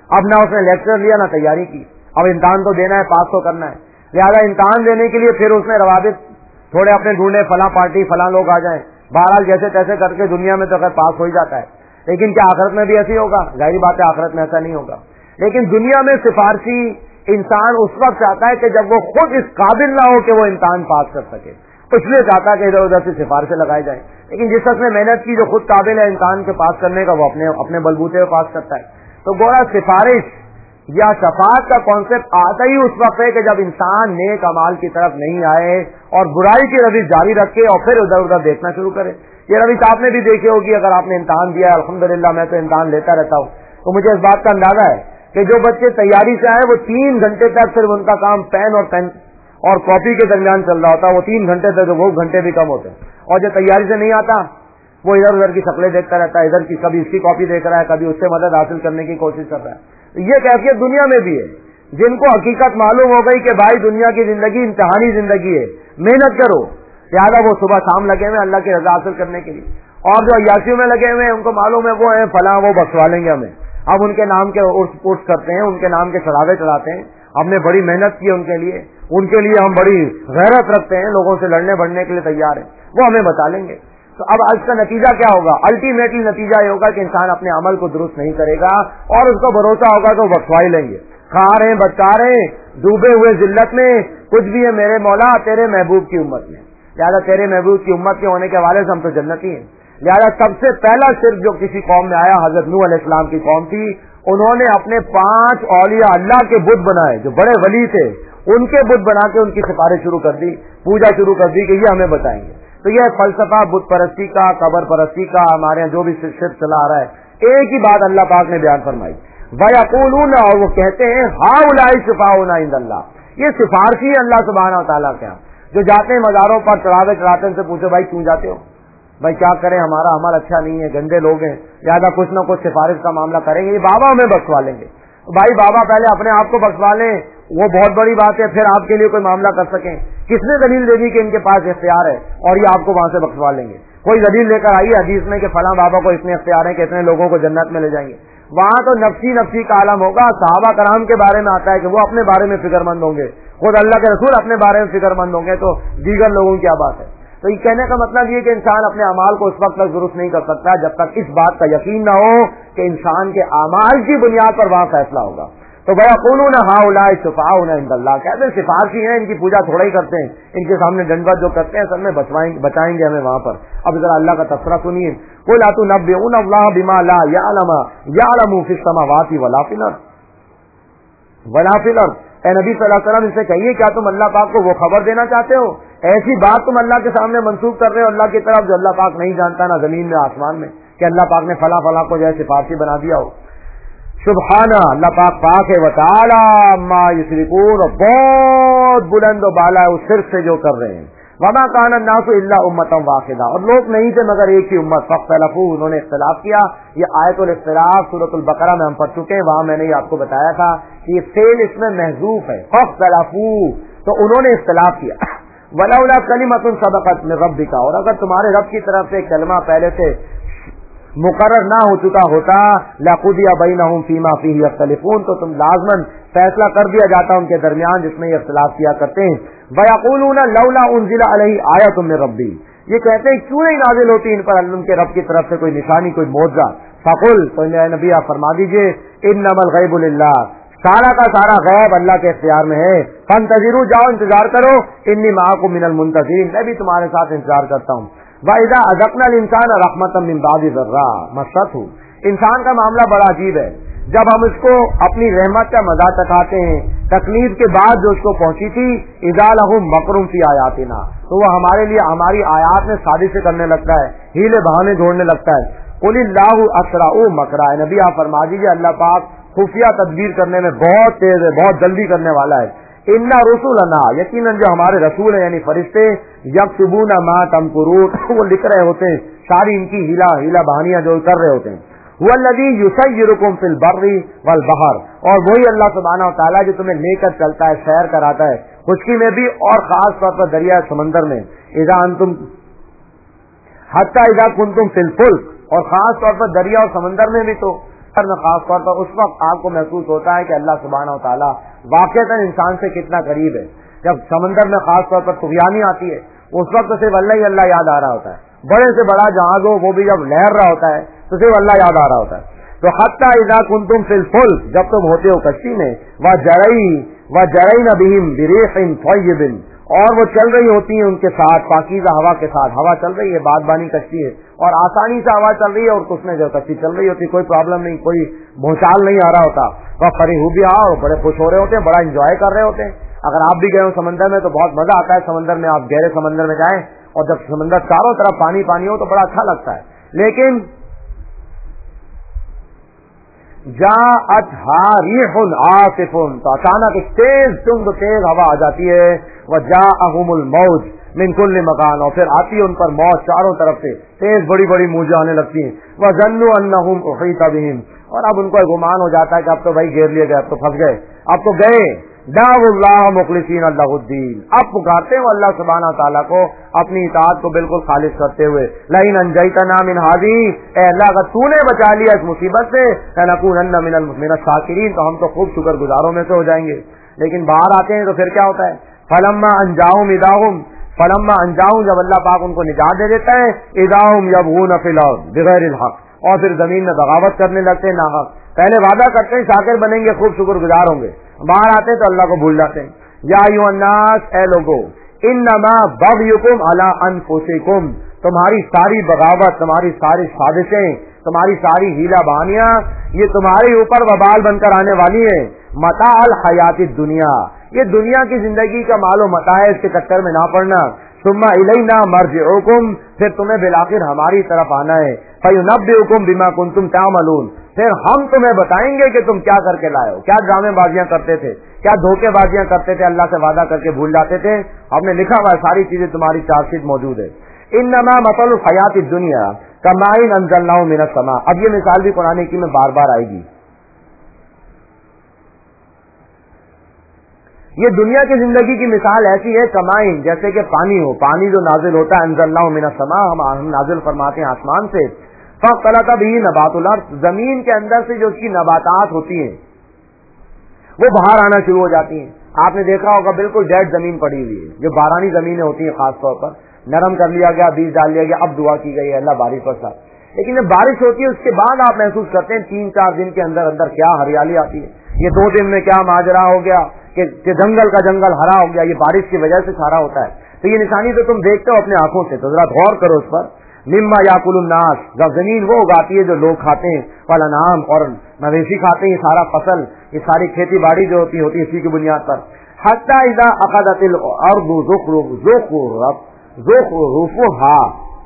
اب نہ اس نے لیکچر لیا نہ تیاری کی، اب امتحان تو دینا ہے، پاس تو کرنا ہے، لہٰذا امتحان دینے کے لیے پھر اس نے روابط تھوڑے اپنے ڈھونڈے، فلاں پارٹی فلاں لوگ آ جائیں، بہرحال جیسے تیسے کر کے دنیا میں تو اگر پاس ہو ہی جاتا ہے، لیکن کیا آخرت میں بھی ایسے ہی ہوگا؟ ظاہری بات ہے آخرت میں ایسا نہیں ہوگا، لیکن دنیا میں سفارشی انسان اس وقت چاہتا ہے کہ جب وہ خود اس قابل نہ ہو کہ وہ امتحان پاس کر سکے، اس لیے چاہتا ہے کہ ادھر ادھر سے سفارشیں لگائی جائیں، لیکن جس شخص نے محنت کی، جو خود قابل ہے امتحان کے پاس کرنے کا، وہ اپنے بلبوتے پہ پاس کرتا ہے۔ تو گویا سفارش یا شفاعت کا کانسیپٹ آتا ہی اس وقت ہے کہ جب انسان نیک اعمال کی طرف نہیں آئے اور برائی کی روش جاری رکھے اور پھر ادھر ادھر دیکھنا شروع کرے۔ یہ روش آپ نے بھی دیکھی ہوگی، اگر آپ نے امتحان دیا ہے، الحمدللہ میں تو امتحان لیتا رہتا ہوں، تو مجھے اس بات کا اندازہ ہے کہ جو بچے تیاری سے آئے وہ 3 گھنٹے تک صرف ان کا کام پین اور کاپی کے درمیان چل رہا ہوتا ہے، وہ 3 گھنٹے تک، وہ گھنٹے بھی کم ہوتے ہیں، اور جو تیاری سے نہیں آتا وہ ادھر ادھر کی شکلیں دیکھتا رہتا ہے، ادھر کی کبھی اس کی کاپی دیکھ رہا ہے، کبھی اس سے مدد حاصل کرنے کی کوشش کر رہا ہے۔ یہ کیفیت دنیا میں بھی ہے، جن کو حقیقت معلوم ہو گئی کہ بھائی دنیا کی زندگی امتحانی زندگی ہے، محنت کرو، لہٰذا وہ صبح شام لگے ہوئے اللہ کی رضا حاصل کرنے کے لیے، اور جو عیاشیوں میں لگے ہوئے ہیں ان کو معلوم ہے وہ ہیں فلاں، وہ بخشوا لیں گے ہمیں، اب ان کے نام کے عرس کرتے ہیں، ان کے نام کے چڑھاوے چڑھاتے ہیں، ہم نے بڑی محنت کی ان کے لیے ہم بڑی غیرت رکھتے ہیں، لوگوں سے لڑنے بڑھنے کے لیے تیار ہیں، وہ ہمیں بتا لیں گے۔ تو اب اس کا نتیجہ کیا ہوگا؟ الٹیمیٹلی نتیجہ یہ ہوگا کہ انسان اپنے عمل کو درست نہیں کرے گا اور اس کو بھروسہ ہوگا کہ وہ بخشوا ہی لیں گے، کھا رہے ہیں بچا رہے ہیں، ڈوبے ہوئے ذلت میں، کچھ بھی ہے میرے مولا تیرے محبوب کی امت میں، لہٰذا تیرے محبوب کی امت کے ہونے کے حوالے سے ہم تو جنتی ہیں۔ لہٰذا سب سے پہلا شرک جو کسی قوم میں آیا حضرت نوح علیہ السلام کی قوم تھی، انہوں نے اپنے 5 اولیاء اللہ کے بت بنائے جو بڑے ولی تھے، ان کے بت بنا کے ان کی سفارش شروع کر دی، پوجا شروع کر دی کہ یہ ہمیں بتائیں گے۔ تو یہ فلسفہ بت پرستی کا، قبر پرستی کا، ہمارے یہاں جو بھی شرک چلا آ رہا ہے، ایک ہی بات اللہ پاک نے بیان فرمائی، وَيَقُولُونَ، اور وہ کہتے ہیں هَؤُلَاءِ شُفَعَاؤُنَا عِندَ اللَّهِ، یہ سفارشی ہے اللہ سبحانہ وتعالیٰ کے یہاں، جو جاتے ہیں مزاروں پر چڑھاوے چڑھاتے ہیں، ان سے پوچھو بھائی کیوں جاتے ہو؟ بھائی کیا کریں، ہمارا عمل اچھا نہیں ہے، گندے لوگ ہیں، لہٰذا کچھ نہ کچھ سفارش کا معاملہ کریں گے، یہ بابا ہمیں بخشوا لیں گے۔ بھائی بابا پہلے اپنے آپ کو بخشوا لیں، وہ بہت بڑی بات ہے، پھر آپ کے لیے کوئی معاملہ کر سکیں۔ کس نے دلیل دے دی کہ ان کے پاس اختیار ہے اور یہ آپ کو وہاں سے بخشوا لیں گے؟ کوئی دلیل لے کر آئیے حدیث میں کہ فلاں بابا کو اتنے اختیار ہیں کہ اتنے لوگوں کو جنت میں لے جائیں گے۔ وہاں تو نفسی کا عالم ہوگا۔ صحابہ کرام کے بارے میں آتا ہے کہ وہ اپنے بارے میں فکر مند ہوں گے، خود اللہ کے رسول اپنے بارے میں فکر مند ہوں گے، تو دیگر لوگوں کی کیا بات ہے؟ تو یہ کہنے کا مطلب یہ کہ انسان اپنے اعمال کو اس وقت تک درست نہیں کر سکتا جب تک اس بات کا یقین نہ ہو کہ انسان کے اعمال کی بنیاد پر وہاں فیصلہ ہوگا۔ تو وَيَقُولُونَ هَؤُلَاءِ شُفَعَاؤُنَا عِندَ اللَّهِ، کہتے ہیں سفارشی ہیں، ان کی پوجا تھوڑا ہی کرتے ہیں، ان کے سامنے ڈنڈوت جو کرتے ہیں سب میں بچائیں گے ہمیں وہاں پر۔ اب ذرا اللہ کا تذکرہ سنیے، قُلْ أَتُنَبِّئُونَ اللَّهَ بِمَا لَا يَعْلَمُ فِي السَّمَاوَاتِ وَلَا فِي الْأَرْضِ، اے نبی صلی اللہ علیہ وسلم ان سے کہیے کیا تم اللہ پاک کو وہ خبر دینا چاہتے ہو؟ ایسی بات تم اللہ کے سامنے منسوخ کر رہے ہو اللہ کی طرف جو اللہ پاک نہیں جانتا، نہ زمین میں آسمان میں، کہ اللہ پاک نے فلاں فلاں کو جو ہے سفارشی بنا دیا ہو۔ سبحانہ، اللہ پاک ہے، وتعالی ما یشرکون، بہت بلند و بالا ہے اس شرک سے جو کر رہے ہیں۔ وما کان الناس الا امۃ واحدہ، اور لوگ نہیں تھے مگر ایک ہی امت، فاختلفوا، انہوں نے اختلاف کیا۔ یہ آیت الاختلاف سورۃ البقرہ میں ہم پڑھ چکے ہیں، وہاں میں نے آپ کو بتایا تھا کہ یہ فعل اس میں محذوف ہے، فاختلفوا، تو انہوں نے اختلاف کیا۔ ولولا کلمۃ سبقت من ربک، اور اگر تمہارے رب کی طرف سے کلمہ پہلے سے مقرر نہ ہو چکا ہوتا، لقضی بینہم فیما فیہ یختلفون، تو تم لازماً فیصلہ کر دیا جاتا ان کے درمیان جس میں یہ اختلاف کیا کرتے ہیں۔ ویقولون لولا انزل علیہ آیۃ من ربی، یہ کہتے ہیں کیوں نہیں نازل ہوتی ان پر ان کے رب کی طرف سے کوئی نشانی، کوئی معجزہ؟ فقل، تو اے نبی آپ فرما دیجئے، انما الغیب للہ، سارا کا سارا غیب اللہ کے اختیار میں ہے، فانتظروا، جاؤ انتظار کرو، انی معکم من المنتظرین، میں بھی تمہارے ساتھ انتظار کرتا ہوں۔ وَإِذَا أَذَقْنَا الْإِنسَانَ رَحْمَةً مِّن بَعْدِ ضَرَّاءٍ مَسَّتْهُ، انسان کا معاملہ بڑا عجیب ہے، جب ہم اس کو اپنی رحمت کا مزہ چکھاتے ہیں، تکلیف کے بعد جو اس کو پہنچی تھی، اِذَا لَهُم مَكْرٌ فِي آیَاتِنَا، تو وہ ہمارے لیے ہماری آیات میں سازشیں کرنے لگتا ہے، ہیلے بہانے جوڑنے لگتا ہے۔ قُلِ اللَّهُ أَسْرَعُ مَكْرًا، نبی آپ فرما دیجیے اللہ پاک خفیہ تدبیر کرنے میں بہت تیز ہے، بہت جلدی کرنے والا ہے۔ اِنَّ رُسُلَنَا، یقیناً جو ہمارے رسول ہیں یعنی فرشتے، یکتبون ما تمکرون، وہ لکھ رہے ہوتے ہیں ساری ان کی ہیلا بہانیاں جو کر رہے ہوتے ہیں۔ هو الذی یسیرکم فی البر والبحر، اور وہی اللہ سبحانہ و تعالیٰ جو تمہیں لے کر چلتا ہے، سیر کراتا ہے، خشکی میں بھی اور خاص طور پر دریا سمندر میں، اذا انتم حتی اذا کنتم فی الفلک، اور خاص طور پر دریا اور سمندر میں بھی تو میں خاص طور پر اس وقت آپ کو محسوس ہوتا ہے کہ اللہ سبحانہ و تعالیٰ واقعتاً انسان سے کتنا قریب ہے. جب سمندر میں خاص طور پر طغیانی آتی ہے اس وقت تو صرف اللہ ہی اللہ یاد آ رہا ہوتا ہے. بڑے سے بڑا جہاز ہو وہ بھی جب لہر رہا ہوتا ہے تو صرف اللہ یاد آ رہا ہوتا ہے. تو حتی اذا کنتم فی الفلک، جب تم ہوتے ہو کشتی میں، وجرین بہم بریح طیب، اور وہ چل رہی ہوتی ہیں ان کے ساتھ پاکیزہ ہوا کے ساتھ. ہوا چل رہی ہے، بادبانی کشتی ہے اور آسانی سے ہوا چل رہی ہے اور اس میں جو کشتی چل رہی ہوتی ہے کوئی پرابلم نہیں، کوئی بھونچال نہیں آ رہا ہوتا. وہ فرحوا بہا، اور بڑے خوش ہو رہے ہوتے ہیں، بڑا انجوائے کر رہے ہوتے ہیں. اگر آپ بھی گئے ہو سمندر میں تو بہت مزہ آتا ہے سمندر میں، آپ گہرے سمندر میں جائیں اور جب سمندر چاروں طرف پانی پانی ہو تو بڑا اچھا لگتا ہے. لیکن جاءتھا ریح عاصف، تو اچانک ایک تیز ہوا آ جاتی ہے. وجاءہم الموج من کل مکان، اور پھر آتی ہے ان پر موج چاروں طرف سے، تیز بڑی بڑی موجیں آنے لگتی ہیں. وظنوا انہم احیط بہم، اور اب ان کو گمان ہو جاتا ہے کہ اب تو بھائی گھیر لیے گئے، اب تو پھنس گئے، اب تو گئے. دعوا اللہ مخلصین اللہ الدین، اب پکارتے ہو اللہ سبحانہ تعالیٰ کو اپنی اطاعت کو بالکل خالص کرتے ہوئے. لئن انجیتنا من ہذہ، اے اللہ اگر تو نے بچا لیا اس مصیبت سے، لنکونن من الشاکرین، تو ہم تو خوب شکر گزاروں میں سے ہو جائیں گے. لیکن باہر آتے ہیں تو پھر کیا ہوتا ہے؟ فلما انجاہم جب اللہ پاک ان کو نجات دے دیتا ہے، اذاہم یبغون فی الارض بغیر الحق، اور پھر زمین میں بغاوت کرنے لگتے ہیں ناحق. پہلے وعدہ کرتے ہیں شاکر بنیں گے، خوب شکر گزار ہوں گے، باہر آتے تو اللہ کو بھول جاتے ہیں. یا ایھا الناس، اے لوگو، انما بغیکم علی انفسکم، تمہاری ساری بغاوت، تمہاری ساری سازشیں، تمہاری ساری ہیلا بہانیاں یہ تمہارے اوپر وبال بن کر آنے والی ہیں. متاع الحیات الدنیا، یہ دنیا کی زندگی کا مال و متاع ہے، اس کے چکر میں نہ پڑنا. ثم الینا مرجعکم، پھر تمہیں بالآخر ہماری طرف آنا ہے. فینبئکم بما کنتم تعملون، پھر ہم تمہیں بتائیں گے کہ تم کیا کر کے لائے ہو، کیا ڈرامے بازیاں کرتے تھے، کیا دھوکے بازیاں کرتے تھے، اللہ سے وعدہ کر کے بھول جاتے تھے. ہم نے لکھا ہوا ساری چیزیں تمہاری چارٹ شیٹ موجود ہے. انما مثل الحیات الدنیا کماء انزلناه من السماء، اب یہ مثال بھی قرآن کی میں بار بار آئے گی. یہ دنیا کی زندگی کی مثال ایسی ہے کمائن، جیسے کہ پانی ہو، پانی جو نازل ہوتا ہے، انزلناه من السماء، ہم نازل فرماتے ہیں آسمان سے. فاختلط به نبات الارض، زمین کے اندر سے جو اس کی نباتات ہوتی ہیں وہ باہر آنا شروع ہو جاتی ہیں. آپ نے دیکھا ہوگا بالکل ڈیڈ زمین پڑی ہوئی ہے، جو بارانی زمینیں ہوتی ہیں خاص طور پر، نرم کر لیا گیا، بیج ڈال لیا گیا، اب دعا کی گئی ہے اللہ بارش برسا. لیکن جب بارش ہوتی ہے اس کے بعد آپ محسوس کرتے ہیں 3-4 دن کے اندر اندر کیا ہریالی آتی ہے. یہ 2 دن میں کیا ماجرا ہو گیا کہ جنگل کا جنگل ہرا ہو گیا، یہ بارش کی وجہ سے سارا ہوتا ہے. تو یہ نشانی تو تم دیکھتے ہو اپنے آنکھوں سے، تو ذرا غور کرو اس پر. مما یاکل الناس، جب زمین وہ اگاتی ہے جو لوگ کھاتے ہیں، والانعام، اور مویشی کھاتے ہیں، یہ سارا فصل، یہ ساری کھیتی باڑی جو ہوتی ہے اسی کی بنیاد پر. حتی اذا اخذت الارض زخرفها،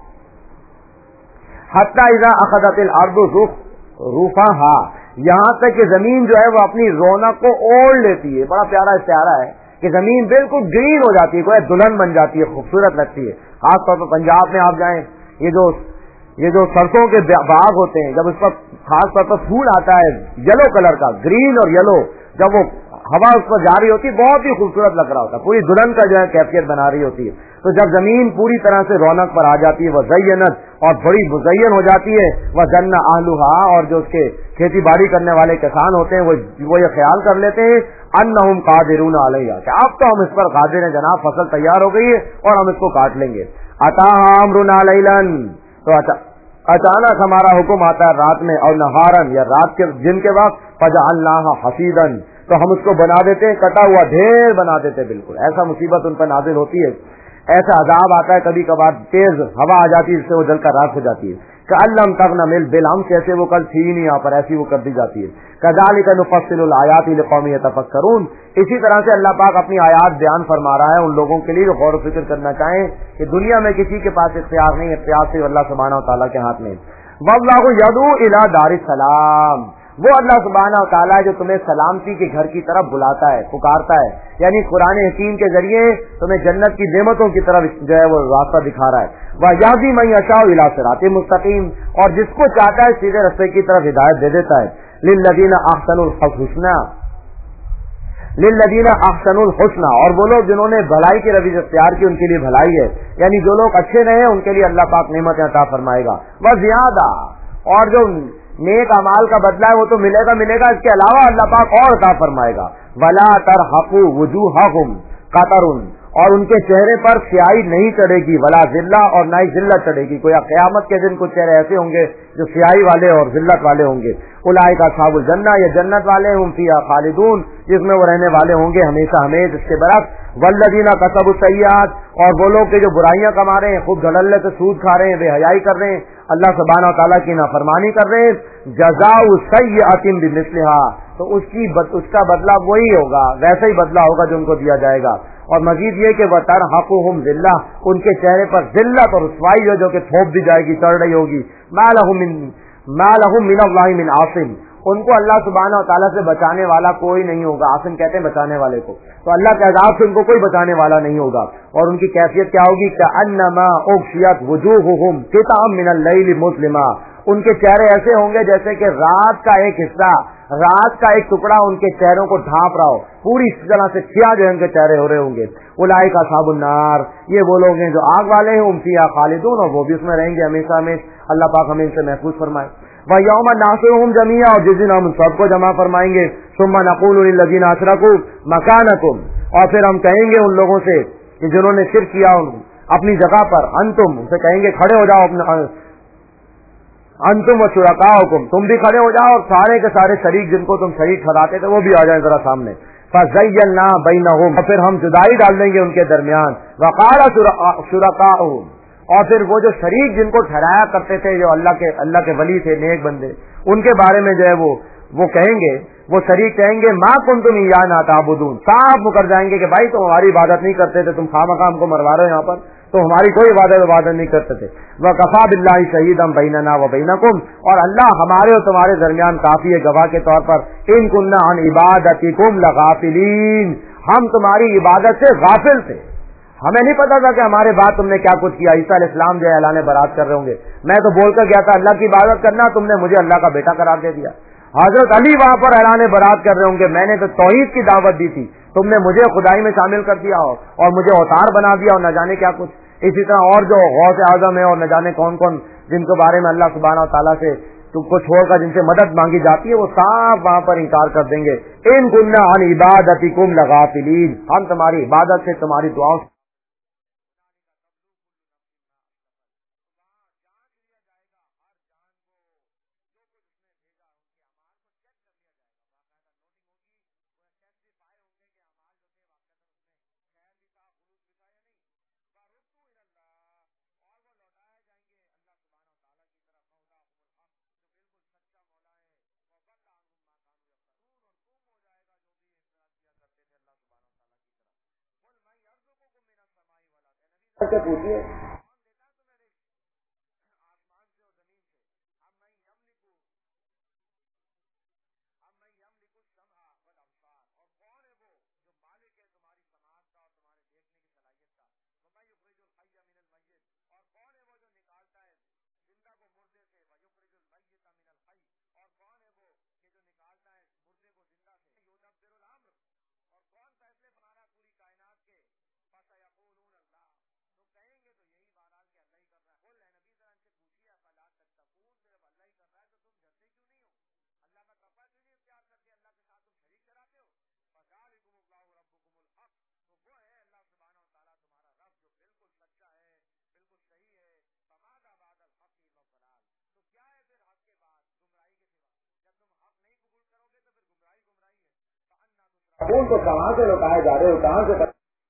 حتی اذا اخذت الارض زخرفها، یہاں تک کہ زمین جو ہے وہ اپنی رونق کو اوڑھ لیتی ہے. بڑا پیارا استعارہ ہے کہ زمین بالکل گرین ہو جاتی ہے، کوئی دلہن بن جاتی ہے، خوبصورت لگتی ہے. خاص طور پر پنجاب میں آپ جائیں، یہ جو سرسوں کے باغ ہوتے ہیں، جب اس پر خاص طور پر پھول آتا ہے یلو کلر کا، گرین اور یلو، جب وہ ہوا اس پر جاری ہوتی ہے بہت ہی خوبصورت لگ رہا ہوتا ہے، پوری دلہن کا جو ہے کیفیت بنا رہی ہوتی ہے. تو جب زمین پوری طرح سے رونق پر آ جاتی ہے، وہ زینت، اور بڑی مزین ہو جاتی ہے، وہ ظن اہلها، اور جو اس کے کھیتی باڑی کرنے والے کسان ہوتے ہیں وہ یہ خیال کر لیتے ہیں انہم قادرون علیہا، کہ اب تو ہم اس پر قادر ہیں جناب، فصل تیار ہو گئی ہے اور ہم اس کو کاٹ لیں گے. اتاها امرنا لیلا، تو اچانک ہمارا حکم آتا ہے رات میں، اور نہارن، یا رات کے دن کے وقت، فجعلناها حصیدا، تو ہم اس کو بنا دیتے ہیں کٹا ہوا ڈھیر بنا دیتے. بالکل ایسا مصیبت ان پر نازل ہوتی ہے، ایسا عذاب آتا ہے، کبھی کبھار تیز ہوا آ جاتی ہے جس سے وہ جل کر راکھ ہو جاتی ہے. کألم تغن مل بالام، کیسے وہ کل تھی نہیں یہاں پر، ایسی وہ کر دی جاتی ہے. کذالک نفصل الآیات لقوم یتفکرون، اسی طرح سے اللہ پاک اپنی آیات بیان فرما رہا ہے ان لوگوں کے لیے جو غور و فکر کرنا چاہیں کہ دنیا میں کسی کے پاس اختیار نہیں، اختیار صرف اللہ سبحانہ و تعالیٰ کے ہاتھ میں. واللہ یدعو الی دار السلام، وہ اللہ سبحانہ و تعالیٰ جو تمہیں سلامتی کے گھر کی طرف بلاتا ہے، پکارتا ہے، یعنی قرآن حکیم کے ذریعے تمہیں جنت کی نعمتوں کی طرف جو ہے وہ راستہ دکھا رہا ہے. وَيَهْدِي مَن يَشَاءُ إِلَىٰ صِرَاطٍ مُسْتَقِيمٍ، اور جس کو چاہتا ہے سیدھے راستے کی طرف ہدایت دے دیتا ہے. لِلَّذِينَ أَحْسَنُوا الْحُسْنَىٰ، لِلَّذِينَ أَحْسَنُوا الْحُسْنَىٰ، اور وہ لوگ جنہوں نے بھلائی کی روش اختیار کی ان کے لیے بھلائی ہے، یعنی جو لوگ اچھے رہے ان کے لیے اللہ پاک نعمتیں عطا فرمائے گا. وَزِيَادَةٌ، اور جو نیک اعمال کا بدلہ ہے وہ تو ملے گا، اس کے علاوہ اللہ پاک اور عطا فرمائے گا. ولا ترحقوا وجوہہم قطر، اور ان کے چہرے پر سیاہی نہیں چڑھے گی، ولا ذلہ، اور نہ ہی ذلت چڑھے گی. کوئی قیامت کے دن کچھ چہرے ایسے ہوں گے جو سیاہی والے اور ذلت والے ہوں گے. اولئک اصحاب الجنہ، یہ جنت والے، ہم فیہا خالدون، جس میں وہ رہنے والے ہوں گے ہمیشہ ہمیش. اس کے برعکس والذین کسبوا السیئات، اور وہ لوگ جو برائیاں کما رہے ہیں، خوب دھڑلے سے سود کھا رہے ہیں، بے حیائی کر رہے ہیں، اللہ سبحانہ و تعالیٰ کی نافرمانی کر رہے ہیں، جزاء سیئۃ بمثلھا، تو اس کا بدلہ وہی ہوگا، ویسا ہی بدلہ ہوگا جو ان کو دیا جائے گا. اور مزید یہ کہ وترحقهم ذلہ، ان کے چہرے پر ذلت اور رسوائی جو کہ تھوپ دی جائے گی، چڑھ رہی ہوگی. ما لهم من اللہ من عاصم، ان کو اللہ سبحانہ و تعالیٰ سے بچانے والا کوئی نہیں ہوگا. عاصم کہتے ہیں بچانے والے کو، تو اللہ کے عذاب سے ان کو کوئی بچانے والا نہیں ہوگا. اور ان کی کیفیت کیا ہوگی؟ کأنما اغشیت وجوہہم قطعا من اللیل مظلما، ان کے چہرے ایسے ہوں گے جیسے کہ رات کا ایک حصہ، رات کا ایک ٹکڑا ان کے چہروں کو ڈھانپ رہا ہو، پوری اس طرح سے سیاہ جو ان کے چہرے ہو رہے ہوں گے. اولئک اصحاب النار، یہ وہ لوگ ہیں جو آگ والے ہیں، ہم فیہا خالدون، اور وہ بھی اس میں رہیں گے ہمیشہ ہمیشہ. اللہ پاک ہمیں ان سے محفوظ فرمائے. وَيَوْمَ نَحْشُرُهُمْ جَمِيعًا، اور جس دن ہم سب کو جمع فرمائیں گے. ثُمَّ نَقُولُ لِلَّذِينَ أَشْرَكُوا مَكَانَكُمْ، اور پھر ہم کہیں گے ان لوگوں سے کہ جنہوں نے شرک کیا اپنی جگہ پر، انتم، ان سے کہیں گے کھڑے ہو جاؤ، انتم وشرکاؤکم، تم بھی کھڑے ہو جاؤ، اور سارے کے سارے شریک جن کو تم شریک ٹھہراتے تھے وہ بھی آ جائیں ذرا سامنے. فَزَيَّلْنَا بَيْنَهُمْ، اور پھر ہم جدائی ڈال دیں گے ان کے درمیان. وَقَالَ شُرَكَاؤُهُمْ، اور پھر وہ جو شریک جن کو ٹھہرایا کرتے تھے، جو اللہ کے ولی تھے، نیک بندے، ان کے بارے میں جو ہے وہ کہیں گے، وہ شریک کہیں گے ما کنتم ایانا تعبدون، صاف مکر جائیں گے کہ بھائی تم ہماری عبادت نہیں کرتے تھے، تم خامخواہ ہم کو مروا رہے ہو یہاں پر، تو ہماری کوئی عبادت نہیں کرتے تھے. وَكَفَىٰ بِاللَّهِ شَهِيدًا بَيْنَنَا وَبَيْنَكُمْ، اور اللہ ہمارے اور تمہارے درمیان کافی ہے گواہ کے طور پر. إِن كُنَّا عَنْ عِبَادَتِكُمْ لَغَافِلِينَ، ہم تمہاری عبادت سے غافل تھے، ہمیں نہیں پتا تھا کہ ہمارے بعد تم نے کیا کچھ کیا. عیسیٰ علیہ السلام جو ہے اعلان برات کر رہے ہوں گے، میں تو بول کر گیا تھا اللہ کی عبادت کرنا، تم نے مجھے اللہ کا بیٹا قرار دے دیا. حضرت علی وہاں پر اعلان برات کر رہے ہوں گے، میں نے تو توحید کی دعوت دی تھی، تم نے مجھے خدائی میں شامل کر دیا اور مجھے اوتار بنا دیا، اور نہ جانے کیا کچھ. اسی طرح اور جو غوث اعظم ہے اور نہ جانے کون کون جن کے بارے میں اللہ سبحانہ و تعالیٰ سے تم کو چھوڑ کر جن سے مدد مانگی جاتی ہے، وہ صاف وہاں پر انکار کر دیں گے. ان كنا عن عبادتکم لغافلین، ہم تمہاری عبادت سے، تمہاری دعاؤں سے پوچھیے. ان کو کہاں سے لوٹائے جا رہے ہو، کہاں سے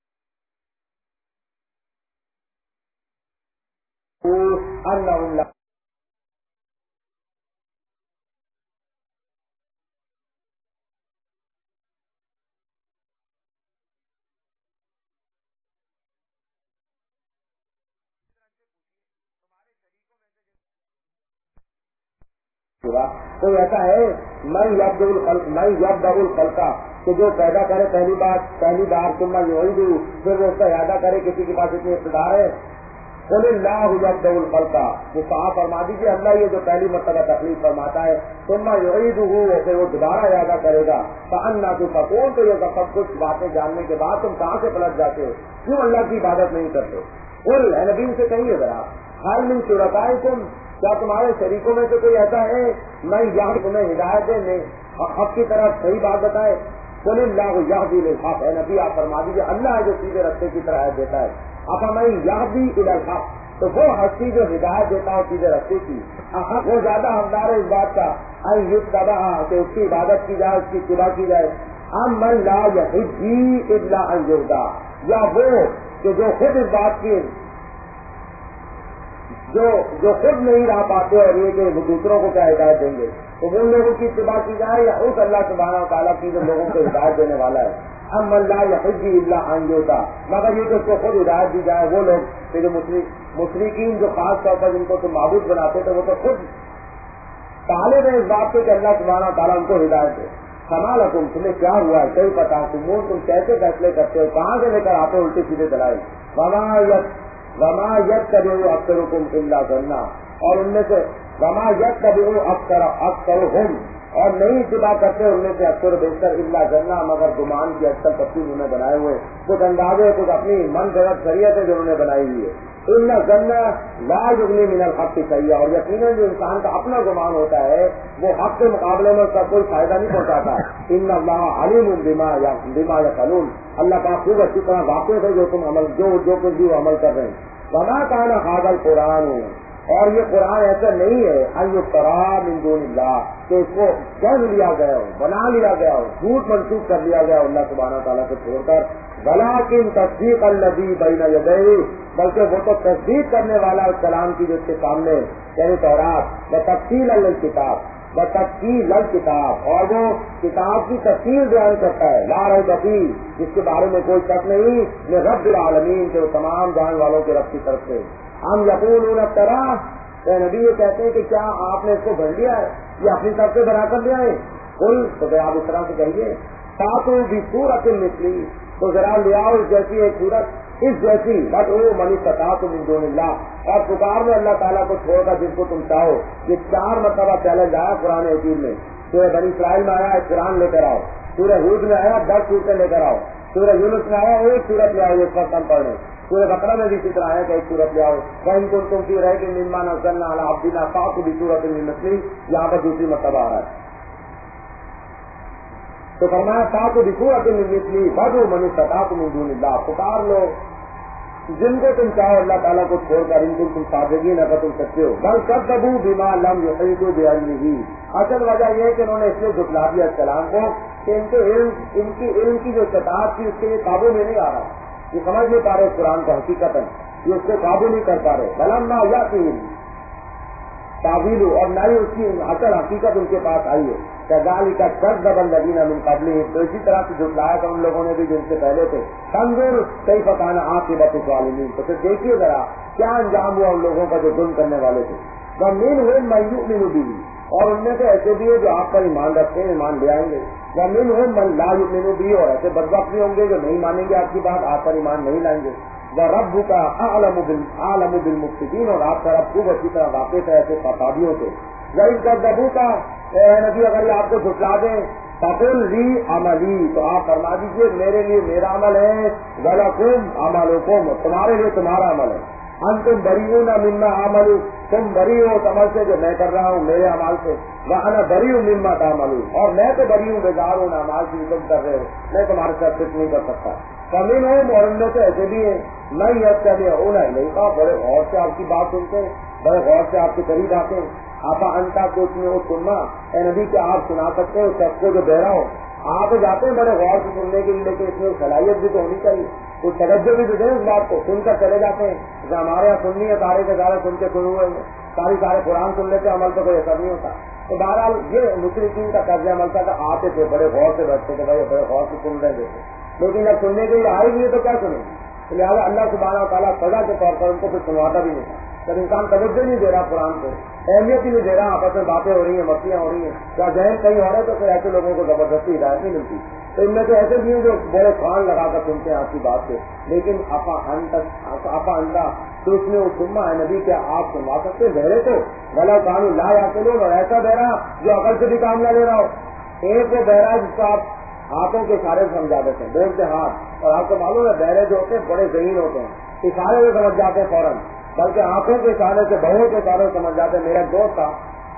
تو ایسا ہے میں یبدأ الخلق کہ جو پیدا کرے پہلی بار ثم یعیدہ، پھر وہ اس کا اعادہ کرے. کسی کے پاس اتنی اقتدار ہے؟ قل اللہ یبدأ الخلق، وہ کہا فرما دیجیے اللہ یہ جو پہلی مرتبہ تخلیق فرماتا ہے، ثم یعیدہ، پھر وہ دوبارہ اعادہ کرے گا. فأنی تؤفکون، تو یہ سب کچھ باتیں جاننے کے بعد تم کہاں سے پلٹ جاتے ہو، کیوں اللہ کی عبادت نہیں کرتے؟ قل، اے نبی سے کہیے ذرا، هل من شرکائکم، کیا تمہارے شریکوں میں سے کوئی ایسا ہے میں یہاں تمہیں ہدایت دے حق کی طرف صحیح بات بتائے؟ قل اللہ یہدی للحق، اے نبی آپ فرما دیجیے اللہ ہے جو سیدھے رستے کی طرح دیتا ہے۔ افمن یہدی الی الحق، تو وہ ہستی جو ہدایت دیتا ہو سیدھے رستے کی، وہ زیادہ حقدار ہے اس بات کا ان یتبع کہ اس کی عبادت کی جائے، اس کی اتباع کی جائے، ام من لا یہدی الا ان یہدی، یا وہ کہ جو خود اس بات کی جو خود نہیں رہ پاتے اور یہ کہ دوسروں کو کیا ہدایت دیں گے، تو ان لوگوں کی اتباع کی جائے یا اس اللہ سبحانہ و تعالیٰ کی جو لوگوں کو ہدایت دینے والا ہے۔ ام من لا یہدی الا ان یہدی، مگر یہ کہ اس کو خود ہدایت دی جائے، وہ لوگ کہ جو مشرکین جو خاص طور پر جن کو تم معبود بناتے تھے وہ تو خود طالب ہیں اس بات کے کہ اللہ سبحانہ و تعالیٰ ان کو ہدایت دے۔ کمال حکم، تمہیں کیا ہوا ہے کئی پتا تم کیسے فیصلے کرتے ہو، کہاں سے لے کر آتے ہو الٹے سیدھے دلائل؟ وما یتبع اکثرکم الا ظنا، اور ان میں سے وما یتبع اکثرہم، اور نہیں اتباع کرتے ان میں سے اکثر بیشتر الا ظنا مگر گمان کی اکثر تفصیل انہوں نے بنائے ہوئے، کچھ اندازے کچھ اپنی من گھڑت شریعت ہے جو انہوں نے بنائی ہوئی ہے۔ الا ظنا لا یغنی من الحق شیئا، اور یقیناً جو انسان کا اپنا گمان ہوتا ہے وہ حق کے مقابلے میں اس کا کوئی فائدہ نہیں پہنچاتا۔ ان اللہ علیم بما یفعلون، اللہ کا خوب اچھی طرح واقف ہے جو تم عمل جو کچھ بھی عمل کر رہے ہیں۔ وما کان ھذا القرآن، اور یہ قرآن ایسا نہیں ہے ان یفترا من دون اللہ کہ اس کو جن لیا گیا ہو، بنا لیا گیا ہو، جھوٹ منسوخ کر لیا گیا ہو اللہ سبحانہ تعالیٰ کو چھوڑ کر، ولکن تصدیق الذی بین یدیہ، بلکہ وہ تو تصدیق کرنے والا اس کلام کی جو اس کے سامنے یعنی تورات، وتفصیل الکتاب، وتفصیل الکتاب، اور وہ کتاب کی تفصیل بیان کرتا ہے، لا ریب فیہ، جس کے بارے میں کوئی شک نہیں، یہ رب العالمین کے تمام جان والوں کے رب کی طرف سے۔ ہم یقولون افترا، اے نبی یہ کہتے ہیں کہ کیا آپ نے اس کو بھر لیا ہے، یہ اپنی طرف سے بنا کر لیا ہے؟ قل، تو آپ اس طرح سے کہیے فاتوا بسورۃ مثلہ، تو ذرا لے آؤ اس جیسی ایک سورت اس جیسی، وادعوا من استطعتم من دون اللہ، اور پکار لو اللہ تعالیٰ کو چھوڑ کر جس کو تم چاہو۔ یہ 4 مرتبہ چیلنج آیا قرآن حکیم میں، سورہ بنی اسرائیل میں آیا قرآن لے کر آؤ، سورہ ہود میں آیا 10 صورتیں لے کر آؤ، سورہ یونس میں آیا 1 سورت لے آؤ اس وقت ہم پڑھ رہے ہیں، سورہ بقرہ میں بھی اسی طرح ہے کہ 1 سورت لے آؤ، وَإِن كُنتُمْ فِي رَيْبٍ مِّمَّا نَزَّلْنَا عَلَىٰ عَبْدِنَا فَأْتُوا بِسُورَةٍ مِّن مِّثْلِهِ، یہاں پر دوسری مرتبہ آ رہا ہے، تو فرمایا فَأْتُوا بِسُورَةٍ مِّن مِّثْلِهِ وَادْعُوا مَنِ اسْتَطَعْتُم مِّن دُونِ اللَّهِ، پکار لو جن کو تم چاہو اللہ تعالیٰ کو چھوڑ کر، ان کو تم صادقین اگر تم سچے ہو۔ بل کذبوا بما لم یحیطوا بعلمہ، اصل وجہ یہ ہے کہ انہوں نے اس لیے جھٹلا دیا اس کلام کو کہ ان کی علم کی جو استطاعت تھی اس کے لیے قابو میں نہیں آ رہا، یہ سمجھ نہیں پا رہے قرآن کو حقیقت ہے، یہ اس کو قابو نہیں کر پا رہے، فلما یاتیہم تعویل، اور نہ ہی اس کی اصل حقیقت ان کے پاس آئی ہے، کذالک کذب الذین من قبلہم، تو اسی طرح سے جھٹلایا تھا ان لوگوں نے بھی جو ان سے پہلے تھے۔ فانظر کیف کان عاقبۃ الظالمین، تو پھر دیکھیے ذرا کیا انجام ہوا ان لوگوں کا جو ظلم کرنے والے تھے۔ ومنہم من یؤمن بہ، اور ان میں سے ایسے بھی ہیں جو آپ پر ایمان رکھتے ہیں، ایمان لے آئیں گے، ومنہم من لا یؤمن بہ، اور ایسے بدبخت بھی ہوں گے جو نہیں مانیں گے آپ کی بات، آپ پر ایمان نہیں لائیں گے۔ وَرَبُّكَ أَعْلَمُ بِالْمُفْسِدِينَ، اور آپ کا رب خوب اچھی طرح واقف ہے ایسے فسادیوں سے۔ وَإِن كَذَّبُوكَ، اے نبی اگر یہ آپ کو جھٹلا دیں، فَقُلْ لِي عَمَلِي، تو آپ فرما دیجیے میرے لیے میرا عمل ہے، وَلَكُمْ عَمَلُكُمْ، تمہارے لیے تمہارا عمل ہے۔ أَنْتُمْ بَرِيئُونَ مِمَّا أَعْمَلُ، تم بری ہو اس عمل سے جو میں کر رہا ہوں میرے اعمال سے، وَأَنَا بَرِيءٌ مِمَّا تَعْمَلُونَ، اور میں تو بری ہوں بیزار ہوں اعمال سے تم کر رہے ہو، میں تمہارے ساتھ کچھ نہیں کر سکتا۔ فَمِنْهُمْ، اور ان میں سے ایسے بھی ہیں، مَن يَتَّبِعُونَ إِلَيْكَ، بڑے غور سے آپ کی بات سنتے ہیں، بڑے غور سے آپ کے قریب آتے ہیں۔ آپا انتا تو اس میں وہ سننا، اے نبی کہ آپ سنا سکتے ہیں اس شخص کو جو بہرا ہو، آپ جاتے ہیں بڑے غور سے سننے کے لیے، لیکن اس میں صلاحیت بھی تو ہونی چاہیے، کچھ توجہ بھی تو دیں اس بات کو، سن کر چلے جاتے ہیں، جیسے ہمارے یہاں سننی ہے سارے کے سارے سن کے سنے ہوئے ہیں، سارے قرآن سن لیتے عمل تو کوئی اثر نہیں ہوتا۔ تو بہرحال یہ مشرکین کا طرز عمل تھا کہ آتے تھے بڑے غور سے بیٹھتے تھے، بھائی بڑے غور سے سن رہے تھے، لیکن جب سننے کے لیے آئے بھی تو کیا سنیں، لہٰذا اللہ سبحانہ تعالیٰ سزا کے طور پر ان کو پھر سنواتا بھی نہیں تھا۔ جب انسان توجہ نہیں دے رہا قرآن کو، اہمیت ہی نہیں دے رہا، آپس میں باتیں ہو رہی ہیں، مستیاں ہو رہی ہیں، کیا ذہن کہیں ہو رہا ہے، تو پھر ایسے لوگوں کو زبردستی ہدایت نہیں ملتی۔ تو ان میں سے ایسے بھی ہیں جو بڑے کان لگا کر سنتے ہیں آپ کی بات سے، لیکن آپا اندا تو اس میں وہ سننا ہے نبی کیا آپ سنوا سکتے بہرے تو بلا قانون لا یا چلو، اور ایسا بہرا جو عقل سے بھی کام نہ لے رہا ہو، ایک وہ بہرا جس کو آپ ہاتھوں کے اشارے سے سمجھا دیتے ہیں، بولتے ہاتھ، اور آپ کو معلوم ہے بہرے جو ہوتے ہیں بڑے ذہین ہوتے ہیں، اشارے سے سمجھ جاتے ہیں فوراً، بلکہ آنکھوں کے اشارے سے بہوں کے اشارے سمجھ جاتے ہیں. میرا دوست تھا,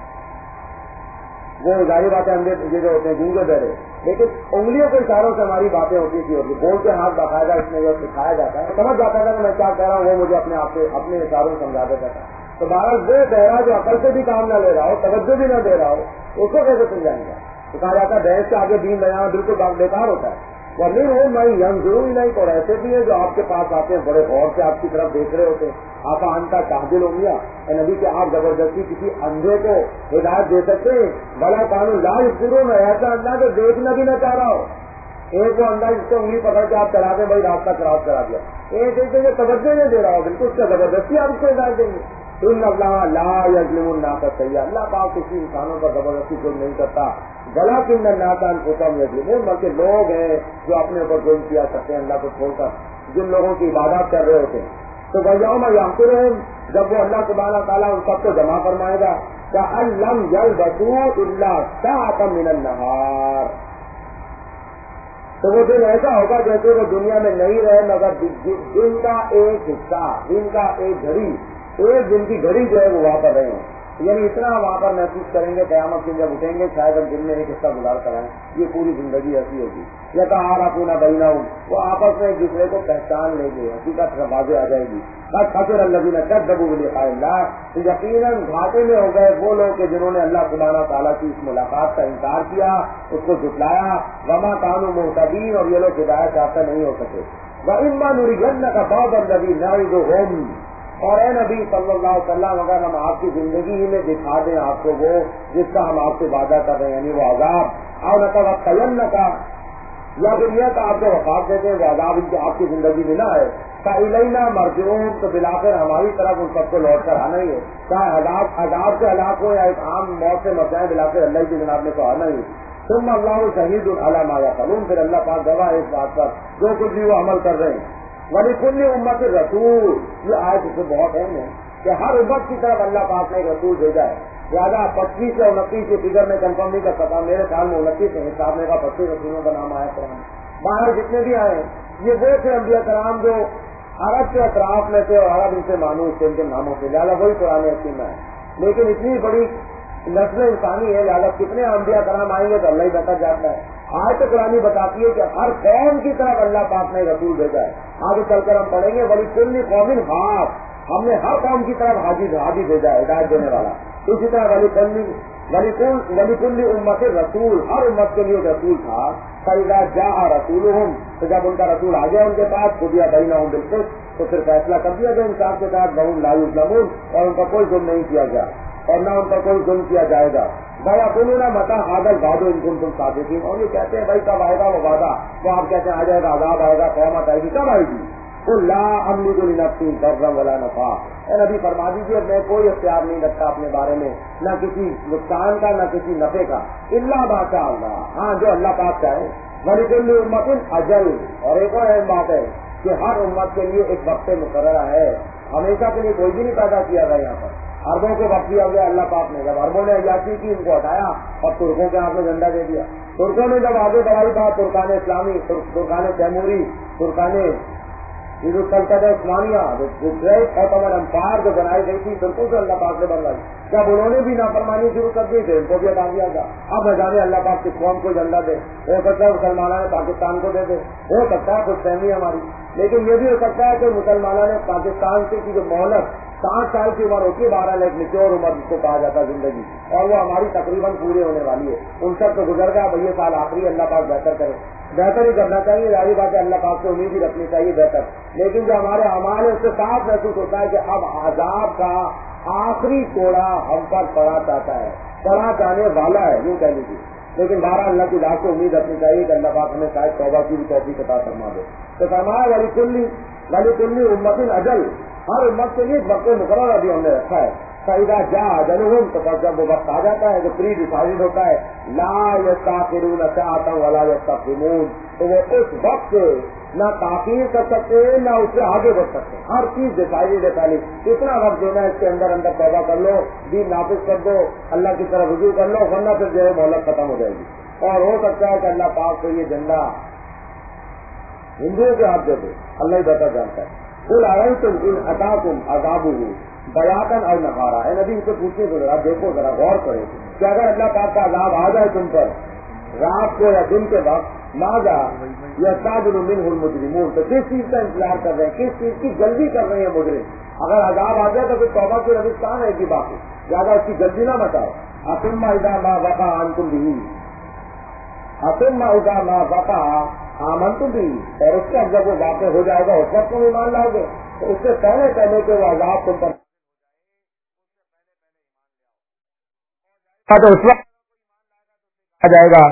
وہ ظاہر باتیں اندھے یہ جو ہوتے ہیں گونگے بہرے, لیکن انگلیوں کے اشاروں سے ہماری باتیں ہوتی تھی. بول کے ہاتھ باقاعدہ اس میں جو سکھایا جاتا ہے, سمجھ جاتا تھا کہ میں کیا کہہ رہا ہوں, وہ مجھے اپنے آپ سے اپنے اشاروں سے سمجھا دیتا تھا. تو بہرحال وہ بہرا جو عقل سے بھی کام نہ لے رہا ہو, توجہ بھی نہ دے رہا ہو, اس کو کیسے سمجھائیں گا؟ تو کہا جاتا ہے بحث سے آگے دین بیان بالکل بیکار ہوتا ہے. ورنہ ہوں میں یم ضروری نہیں, اور ایسے بھی ہیں جو آپ کے پاس آتے ہیں بڑے غور سے آپ کی طرف دیکھ رہے ہوتے ہیں. آپ انتا شاہدل ہوں گیا نبی کہ آپ زبردستی کسی اندھے کو ہدایت دے سکتے ہیں؟ بڑا قانون لا شروع میں ایسا اندھا کہ دیکھنا بھی نہ چاہ رہا ہو. ایک وہ انداز جس کو انگلی پکڑ کے آپ چلا دیں, بھائی راستہ خراب کرا دیا. ایک ایک جو توجہ نہیں دے رہا ہو, بالکل اس کا زبردستی آپ اس کو ہدایت دیں گے. اللہ لا یظلم الناس شیئا, اللہ پاک کسی انسانوں پر زبردستی ظلم نہیں کرتا. ولکن الناس انفسهم یظلمون, بلکہ لوگ ہیں جو اپنے اوپر ظلم کیا کرتے ہیں اللہ کو چھوڑ کر, جن لوگوں کی عبادات کر رہے ہوتے ہیں. تو وَيَوْمَ يَحْشُرُهُمْ, جب وہ اللہ سبحانہ تعالیٰ ان سب کو جمع فرمائے گا, كَأَن لَّمْ يَلْبَثُوا إِلَّا سَاعَةً مِّنَ النَّهَارِ, تو وہ دن ایسا ہوگا جیسے وہ دنیا میں نہیں رہے مگر دن کا ایک حصہ, دن کا ایک گھڑی, ایک دن کی گھڑی جو ہے وہ وہاں پر رہے ہیں. یعنی اتنا وہاں پر محسوس کریں گے قیامت کے جب اٹھیں گے شاید ہم دن میں ایک حصہ گزار کر آئیں. یہ پوری زندگی ایسی ہوگی. یا تعارفون بینہم, وہ آپس میں ایک دوسرے کو پہچان لیں گے, حقیقت واضح آ جائے گی. قد خسر الذین کذبوا بلقاء اللہ, تو یقیناً گھاٹے میں ہو گئے وہ لوگ کہ جنہوں نے اللہ سبحانہ تعالیٰ کی اس ملاقات کا انکار کیا, اس کو جھٹلایا. وما کانوا مہتدین, اور یہ لوگ ہدایت یافتہ نہیں ہو سکے. وَإِمَّا نُرِيَنَّكَ بَعْضَ الَّذِي نَعِدُهُمْ, اور اے نبی صلی اللہ علیہ وسلم اگر ہم آپ کی زندگی ہی میں دکھا دیں آپ کو وہ جس کا ہم آپ سے وعدہ کر رہے ہیں, یعنی وہ عذاب, اور نتوفینک, یا پھر یہ کہ آپ کو وفات دیتے ہیں وہ عذاب ان کی آپ کی زندگی میں نہ ہے, فإلینا مرجعون, تو بلاخر ہماری طرف ان سب کو لوٹ کر آنا ہی ہے. چاہے عذاب سے ہلاک ہو یا ایک عام موت سے مر جائیں, بلاخر اللہ کی جناب میں تو آنا ہی ہے. ثم اللہ شہید علی ما یفعلون, پھر اللہ پاک گواہ ہے اس بات پر جو کچھ بھی وہ عمل کر رہے ہیں. وَلِكُلِّ أُمَّةٍ رَسُولٌ, یہ آیت اس سے بہت اہم ہے کہ ہر امت کی طرف اللہ پاک نے ایک رسول بھیجا ہے. زیادہ 25 سے 29 کے فگر میں کنفرم نہیں کر سکتا, میرے خیال میں 29 ہے, حساب میں کا 25 رسولوں کا نام آیا قرآن. باہر جتنے بھی آئے یہ وہ تھے انبیاء کرام جو عرب کے اطراف میں تھے اور عرب ان سے مانوس تھے, ان کے ناموں سے, لہٰذا وہی قرآن حکیم ہے. لیکن اتنی بڑی نسل انسانی ہے, لہٰذا کتنے انبیاء کرام آئیں گے تو اللہ ہی بتا جاتا ہے. آج تو قرآن بتاتی ہے کہ ہر قوم کی طرف اللہ پاک نے رسول بھیجا ہے. آگے چل کر ہم پڑھیں گے وَلِكُلِّ قَوْمٍ هَادٍ, ہم نے ہر قوم کی طرف حادی بھیجا ہے, ہدایت دینے والا. اسی طرح وَلِكُلِّ أُمَّةٍ رَسُولٌ, ہر امت کے لیے رسول تھا. فَإِذَا جَاءَ رَسُولُهُمْ, تو جب ان کا رسول آ گیا ان کے پاس, قُضِيَ بَيْنَهُم بِالْقِسْطِ, تو پھر فیصلہ کر دیا گیا انصاف کے ساتھ. وَهُمْ لَا يُظْلَمُونَ, اور ان کا کوئی ظلم نہیں کیا گیا اور نہ ان پر کوئی ظلم کیا جائے گا. وَيَقُولُونَ مَتَىٰ هَٰذَا الْوَعْدُ إِن كُنتُمْ صَادِقِينَ, اور یہ کہتے ہیں بھائی کب آئے گا وہ وعدہ, وہ آپ کہتے ہیں آ جائے گا, عذاب آئے گا, قیامت آئے گی, کب آئے گی؟ قُل لَّا أَمْلِكُ لِنَفْسِي ضَرًّا وَلَا نَفْعًا, اے نبی فرما دیجیے میں کوئی اختیار نہیں رکھتا اپنے بارے میں, نہ کسی نقصان کا نہ کسی نفع کا, إِلَّا مَا شَاءَ اللَّهُ, ہاں جو اللہ پاک چاہے. وَلِكُلِّ أُمَّةٍ أَجَلٌ, اور ایک اور اہم بات ہے کہ ہر امت کے لیے ایک وقت مقررہ ہے. ہمیشہ کے لیے کوئی بھی نہیں پیدا کیا گیا یہاں پر. عربوں کو وقت دیا گیا اللہ پاک نے, جب عربوں نے عیاشی کی ان کو ہٹایا اور ترکوں کے ہاتھ میں جھنڈا دے دیا. ترکوں نے جب آگے بڑھائی بات, ترکان اسلامی, ترکان تیموری, ترکان سلطنت عثمانیہ, جو گریٹ اوٹومن امپائر جو بنائی گئی تھی, ترکوں سے اللہ پاک نے بنوائی. جب انہوں نے بھی نافرمانی شروع کر دی تھے ان کو بھی ہٹا دیا گیا. اب نہ جانے اللہ پاک کس قوم کو جھنڈا دے, ہو سکتا ہے مسلمانوں نے پاکستان کو دے دے, ہو سکتا ہے کچھ فہمی ہماری, لیکن یہ بھی ہو سکتا ہے کہ مسلمانوں نے پاکستان سے کی جو مہلت 60 سال کی عمر ہوتی ہے, 12 لاکھ میچور عمر جس کو کہا جاتا ہے زندگی, اور وہ ہماری تقریباً پورے ہونے والی ہے, ان سب تو گزر گیا. بھائی یہ سال آخری, اللہ پاک بہتر کرے, بہتر ہی کرنا چاہیے, ظاہر بات ہے اللہ پاک سے امید ہی رکھنی چاہیے بہتر. لیکن جو ہمارے اعمال ہے اس سے صاف محسوس ہوتا ہے کہ اب عذاب کا آخری کوڑا ہم پر پڑا چاہتا ہے, پڑا جانے والا ہے یوں کہہ لیجیے. لیکن 12 اللہ کی ذات سے امید رکھنی چاہیے کہ اللہ پاک ہمیں شاید توبہ کی بھی توفیق عطا فرما دے. تو فرمایا وَلِكُلِّ أُمَّةٍ أَجَلٌ, ہر امت کے لیے وقت مقررہ بھی ہم نے رکھا ہے. فَإِذَا جَاءَ أَجَلُهُمْ, تو جب وہ وقت آ جاتا ہے جو پری ڈیسائڈ ہوتا ہے, لَا يَسْتَأْخِرُونَ سَاعَةً وَلَا يَسْتَقْدِمُونَ, تو وہ اس وقت سے نہ تاخیر کر سکتے نہ اس سے آگے بڑھ سکتے. ہر چیز ڈیسائڈ ہے پہلے, اتنا وقت دینا ہے اس کے اندر توبہ کر لو, دین نافذ کر دو, اللہ کی طرف رجوع کر لو, ورنہ پھر جو ہے مہلت ختم ہو جائے گی. اور ہو سکتا ہے کہ اللہ پاک کو یہ جھنڈا ہندوؤں کے ہاتھ دے دے, اللہ ہی بہتر جانتا ہے. قل ارأیتم ان اتاکم عذابہ بیاتن اور نہارا، اے نبی ان سے پوچھنے کو ذرا دیکھو، ذرا غور کرو کہ اگر اللہ پاک کا عذاب آ جائے تم پر رات کو یا دن کے وقت، ماذا یستعجل منہ المجرمون، تو کس چیز کا انتظار کر رہے ہیں، کس چیز کی جلدی کر رہے ہیں مجرم؟ اگر عذاب آ جائے تو پھر توبہ کی روش کہاں رہے گی باقی، زیادہ اس کی جلدی نہ مچاؤ۔ ثم اذا ما وقع عنکم به، ثم اذا ما وقع آمنتم به، اور اس کا جب وہ واقع ہو جائے گا اس وقت تم ایمان لاؤ گے، تو اس سے پہلے پہلے کہ وہ عذاب تم پر تو اس وقت آ جائے گا۔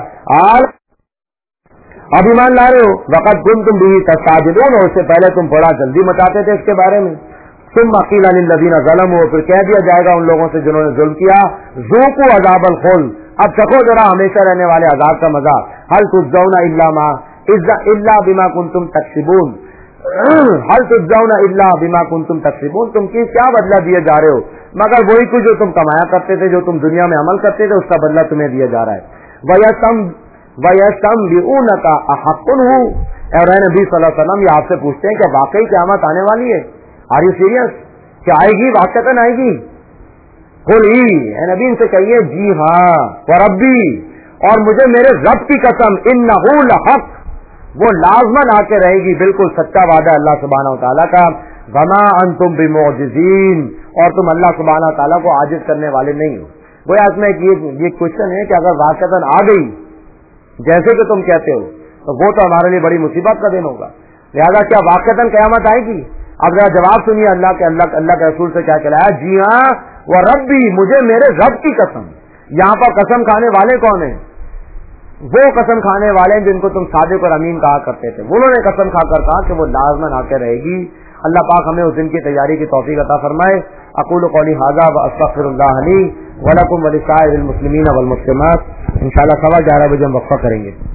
اب ایمان لا رہے ہو، وقت کنتم به تستعجلون، اور اس سے پہلے تم بڑا جلدی مچاتے تھے اس کے بارے میں۔ ثم قیل للذین ظلموا، پھر کہہ دیا جائے گا ان لوگوں سے جنہوں نے ظلم کیا، ذوقوا عذاب الخلد، اب چکھو ذرا ہمیشہ رہنے والے عذاب کا مزہ، هل تجزون الا بما کنتم تکسبون، هل تجزون الا بما کنتم تکسبون، تم کی کیا بدلہ دیے جا رہے ہو مگر وہی کچھ جو تم کمایا کرتے تھے، جو تم دنیا میں عمل کرتے تھے، اس کا بدلہ تمہیں دیا جا رہا ہے۔ وَيَسْتَنْبِئُونَكَ أَحَقٌّ هُوَ، اور اے نبی صلی اللہ علیہ وسلم یہ آپ سے پوچھتے ہیں کہ واقعی قیامت آنے والی ہے، آر یو سیریس، کیا آئے گی، واقعتاً آئے گی؟ قل ہی، اے نبی ان سے کہیے جی ہاں، وربی، اور مجھے میرے رب کی قسم، انہ لحق، وہ لازمن آ کے رہے گی، بالکل سچا وعدہ اللہ سبحانہ وتعالیٰ کا۔ وما انتم بمعجزین، اور تم اللہ سبحانہ وتعالیٰ کو عاجز کرنے والے نہیں ہو۔ گویا اس میں یہ کوشچن ہے کہ اگر واقعتاً آ گئی جیسے کہ تم کہتے ہو تو وہ تو ہمارے لیے بڑی مصیبت کا دن ہوگا، لہذا کیا واقعتاً قیامت آئے گی؟ اب ذرا جواب سنیے اللہ کے رسول سے کیا کہلایا، جی ہاں وہ ربی، مجھے میرے رب کی قسم۔ یہاں پر قسم کھانے والے کون ہیں؟ وہ قسم کھانے والے جن کو تم صادق اور امین کہا کرتے تھے، انہوں نے قسم کھا کر کہا کہ وہ لازمن آ کے رہے گی۔ اللہ پاک ہمیں اس دن کی تیاری کی توفیق عطا فرمائے۔ اقول قولی ھذا واستغفر اللہ لی ولکم ولسائر المسلمین والمسلمات۔ انشاءاللہ 11:15 بجے ہم وقفہ کریں گے۔